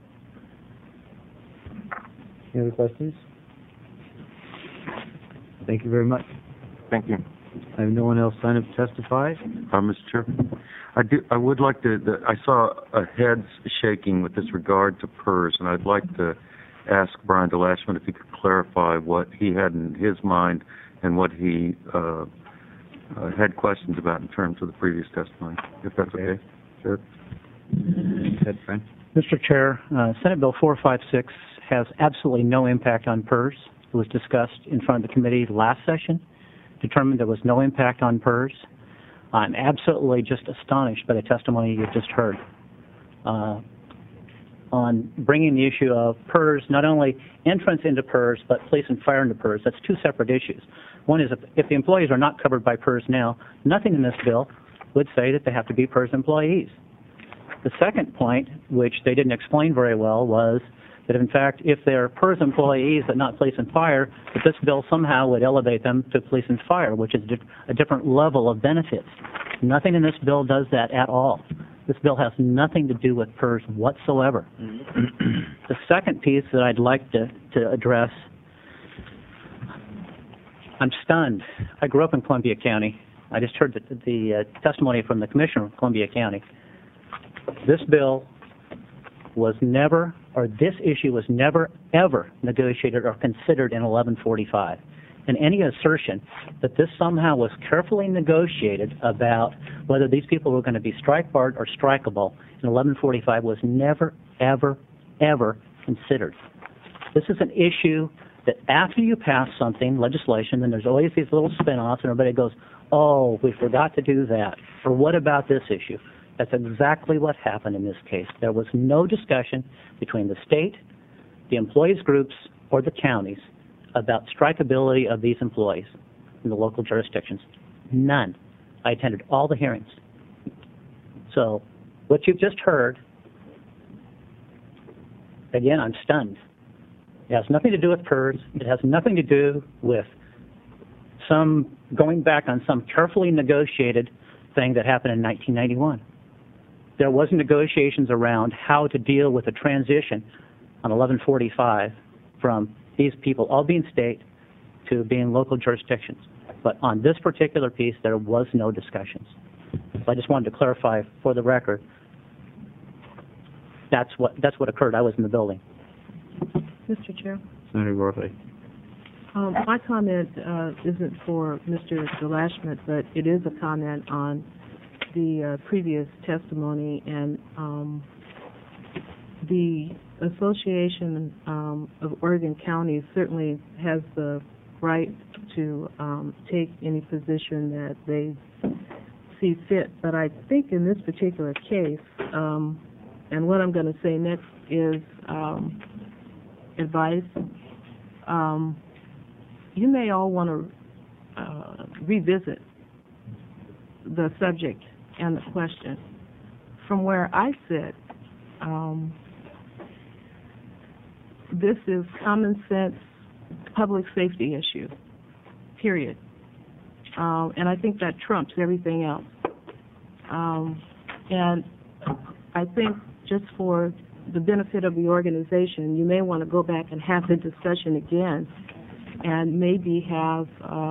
Speaker 1: Any other questions? Thank you very much.
Speaker 21: Thank you.
Speaker 1: I have no one else signed up to testify.
Speaker 5: Mr. Chair, I would like to. I saw a heads shaking with this regard to PERS, and I'd like to ask Brian DeLashman if he could clarify what he had in his mind and what he had questions about in terms of the previous testimony, if that's okay. Sure.
Speaker 1: Head, Frank.
Speaker 10: Mr. Chair, Senate Bill 456 has absolutely no impact on PERS. It was discussed in front of the committee last session, determined there was no impact on PERS. I'm absolutely just astonished by the testimony you've just heard on bringing the issue of PERS, not only entrance into PERS, but police and fire into PERS. That's two separate issues. One is if the employees are not covered by PERS now, nothing in this bill would say that they have to be PERS employees. The second point, which they didn't explain very well, was that in fact, if they're PERS employees but not police and fire, that this bill somehow would elevate them to police and fire, which is a different level of benefits. Nothing in this bill does that at all. This bill has nothing to do with PERS whatsoever. The second piece that I'd like to address, I'm stunned. I grew up in Columbia County. I just heard the testimony from the Commissioner of Columbia County. This bill was never, or this issue was never, ever negotiated or considered in 1145. And any assertion that this somehow was carefully negotiated about whether these people were going to be strike barred or strikeable in 1145 was never, ever, ever considered. This is an issue that after you pass something, legislation, then there's always these little spin-offs and everybody goes, oh, we forgot to do that. Or what about this issue? That's exactly what happened in this case. There was no discussion between the state, the employees groups, or the counties about strikeability of these employees in the local jurisdictions. None. I attended all the hearings. So what you've just heard, again, I'm stunned. It has nothing to do with PERS. It has nothing to do with some going back on some carefully negotiated thing that happened in 1991. There was negotiations around how to deal with the transition on 1145 from these people all being state to being local jurisdictions. But on this particular piece, there was no discussions. So I just wanted to clarify for the record, that's what occurred. I was in the building.
Speaker 3: Mr. Chair?
Speaker 1: Senator Gorley.
Speaker 3: My comment isn't for Mr. DeLashman, but it is a comment on the previous testimony, and the Association of Oregon Counties certainly has the right to take any position that they see fit. But I think in this particular case, and what I'm going to say next is advice. You may all want to revisit the subject and the question. From where I sit, this is common sense public safety issue, period. And I think that trumps everything else. And I think just for the benefit of the organization, you may want to go back and have the discussion again and maybe have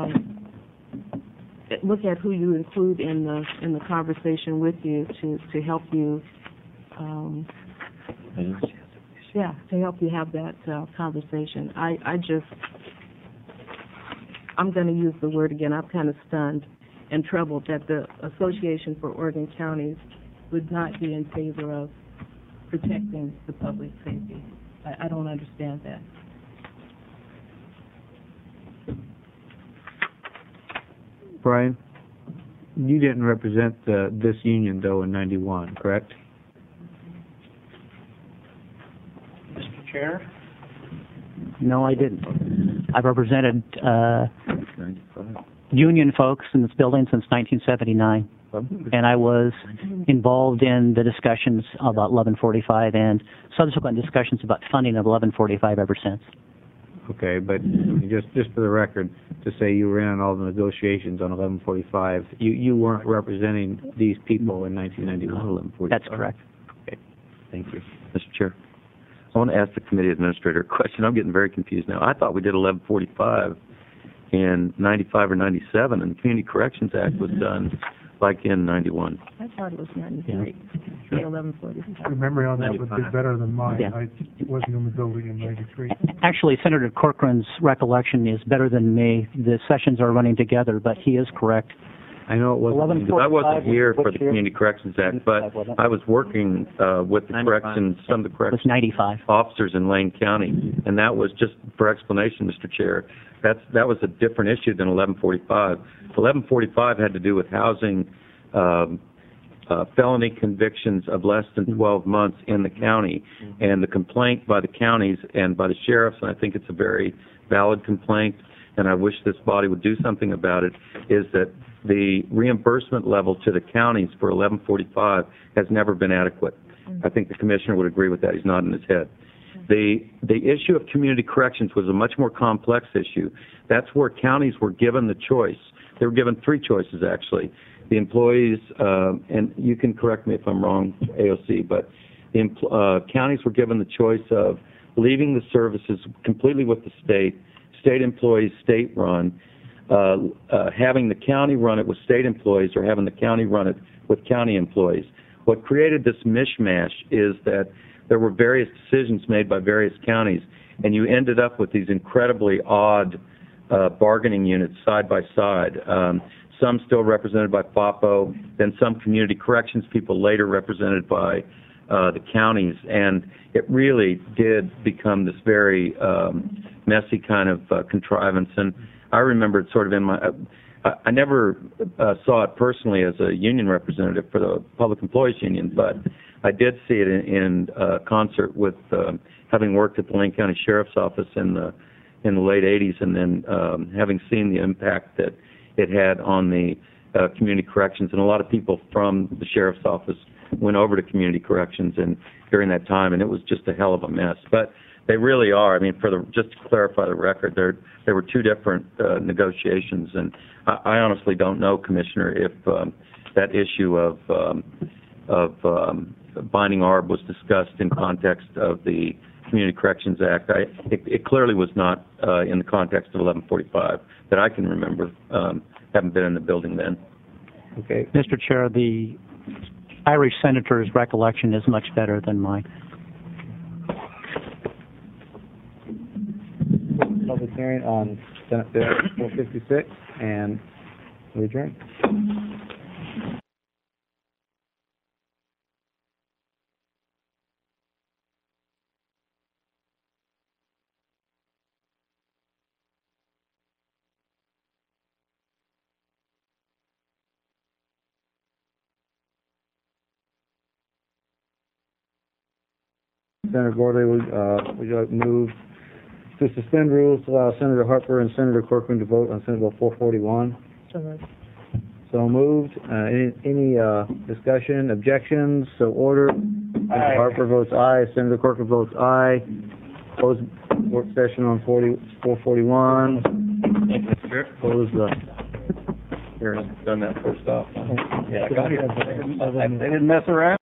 Speaker 3: look at who you include in the conversation with you to help you to help you have that conversation. I'm going to use the word again. I'm kind of stunned and troubled that the Association for Oregon Counties would not be in favor of protecting the public safety. I don't understand that.
Speaker 1: Brian, you didn't represent this union, though, in 91, correct?
Speaker 10: Mr. Chair? No, I didn't. I've represented union folks in this building since 1979. and I was involved in the discussions about 1145 and subsequent discussions about funding of 1145 ever since.
Speaker 7: Okay, but just for the record, to say you were in on all the negotiations on 1145, you weren't representing these people in 1991 1145.
Speaker 10: That's correct.
Speaker 7: Okay, thank you.
Speaker 5: Mr. Chair, I want to ask the committee administrator a question. I'm getting very confused now. I thought we did 1145 in 95 or 97, and the Community Corrections Act was done like in 91.
Speaker 3: I thought it was 93. Yeah. 1145.
Speaker 2: Your memory on that would be better than mine.
Speaker 10: Yeah.
Speaker 2: I wasn't in the building in 93.
Speaker 10: Actually, Senator Corcoran's recollection is better than me. The sessions are running together, but he is correct.
Speaker 7: I know it wasn't.
Speaker 5: I wasn't here for the Community Corrections Act, but I was working with the corrections, some of the corrections
Speaker 10: 95
Speaker 5: officers in Lane County, and that was just for explanation, Mr. Chair. That was a different issue than 1145. 1145 had to do with housing felony convictions of less than 12 months in the county, and the complaint by the counties and by the sheriffs, and I think it's a very valid complaint, and I wish this body would do something about it, is that the reimbursement level to the counties for 1145 has never been adequate. I think the commissioner would agree with that. He's nodding his head. The issue of community corrections was a much more complex issue. That's where counties were given the choice. They were given three choices, actually. The employees, and you can correct me if I'm wrong, AOC, but the counties were given the choice of leaving the services completely with the state employees, state-run, having the county run it with state employees, or having the county run it with county employees. What created this mishmash is that there were various decisions made by various counties, and you ended up with these incredibly odd bargaining units side by side. Some still represented by FAPO, then some community corrections people later represented by the counties, and it really did become this very messy kind of contrivance. And I remember it sort of in my, I never saw it personally as a union representative for the Public Employees Union, but I did see it in concert with having worked at the Lane County Sheriff's Office in the late 80s, and then having seen the impact that it had on the community corrections. And a lot of people from the Sheriff's Office went over to community corrections and during that time, and it was just a hell of a mess. But they really are. I mean, just to clarify the record, there were two different negotiations, and I honestly don't know, Commissioner, if that issue of binding ARB was discussed in context of the Community Corrections Act. It clearly was not in the context of 1145 that I can remember. Haven't been in the building then.
Speaker 7: Okay.
Speaker 10: Mr. Chair, the Irish senator's recollection is much better than mine.
Speaker 7: Public hearing on Senate Bill 456, and we adjourn. Senator Gordley, would you like to move to suspend rules to allow Senator Harper and Senator Corcoran to vote on Senate Bill 441? So moved. Any discussion, objections? So ordered. Senator Harper votes aye. Senator Corcoran votes aye. Close work session on 441. Close the hearing.
Speaker 5: Done that first off.
Speaker 7: Yeah,
Speaker 5: they didn't mess around.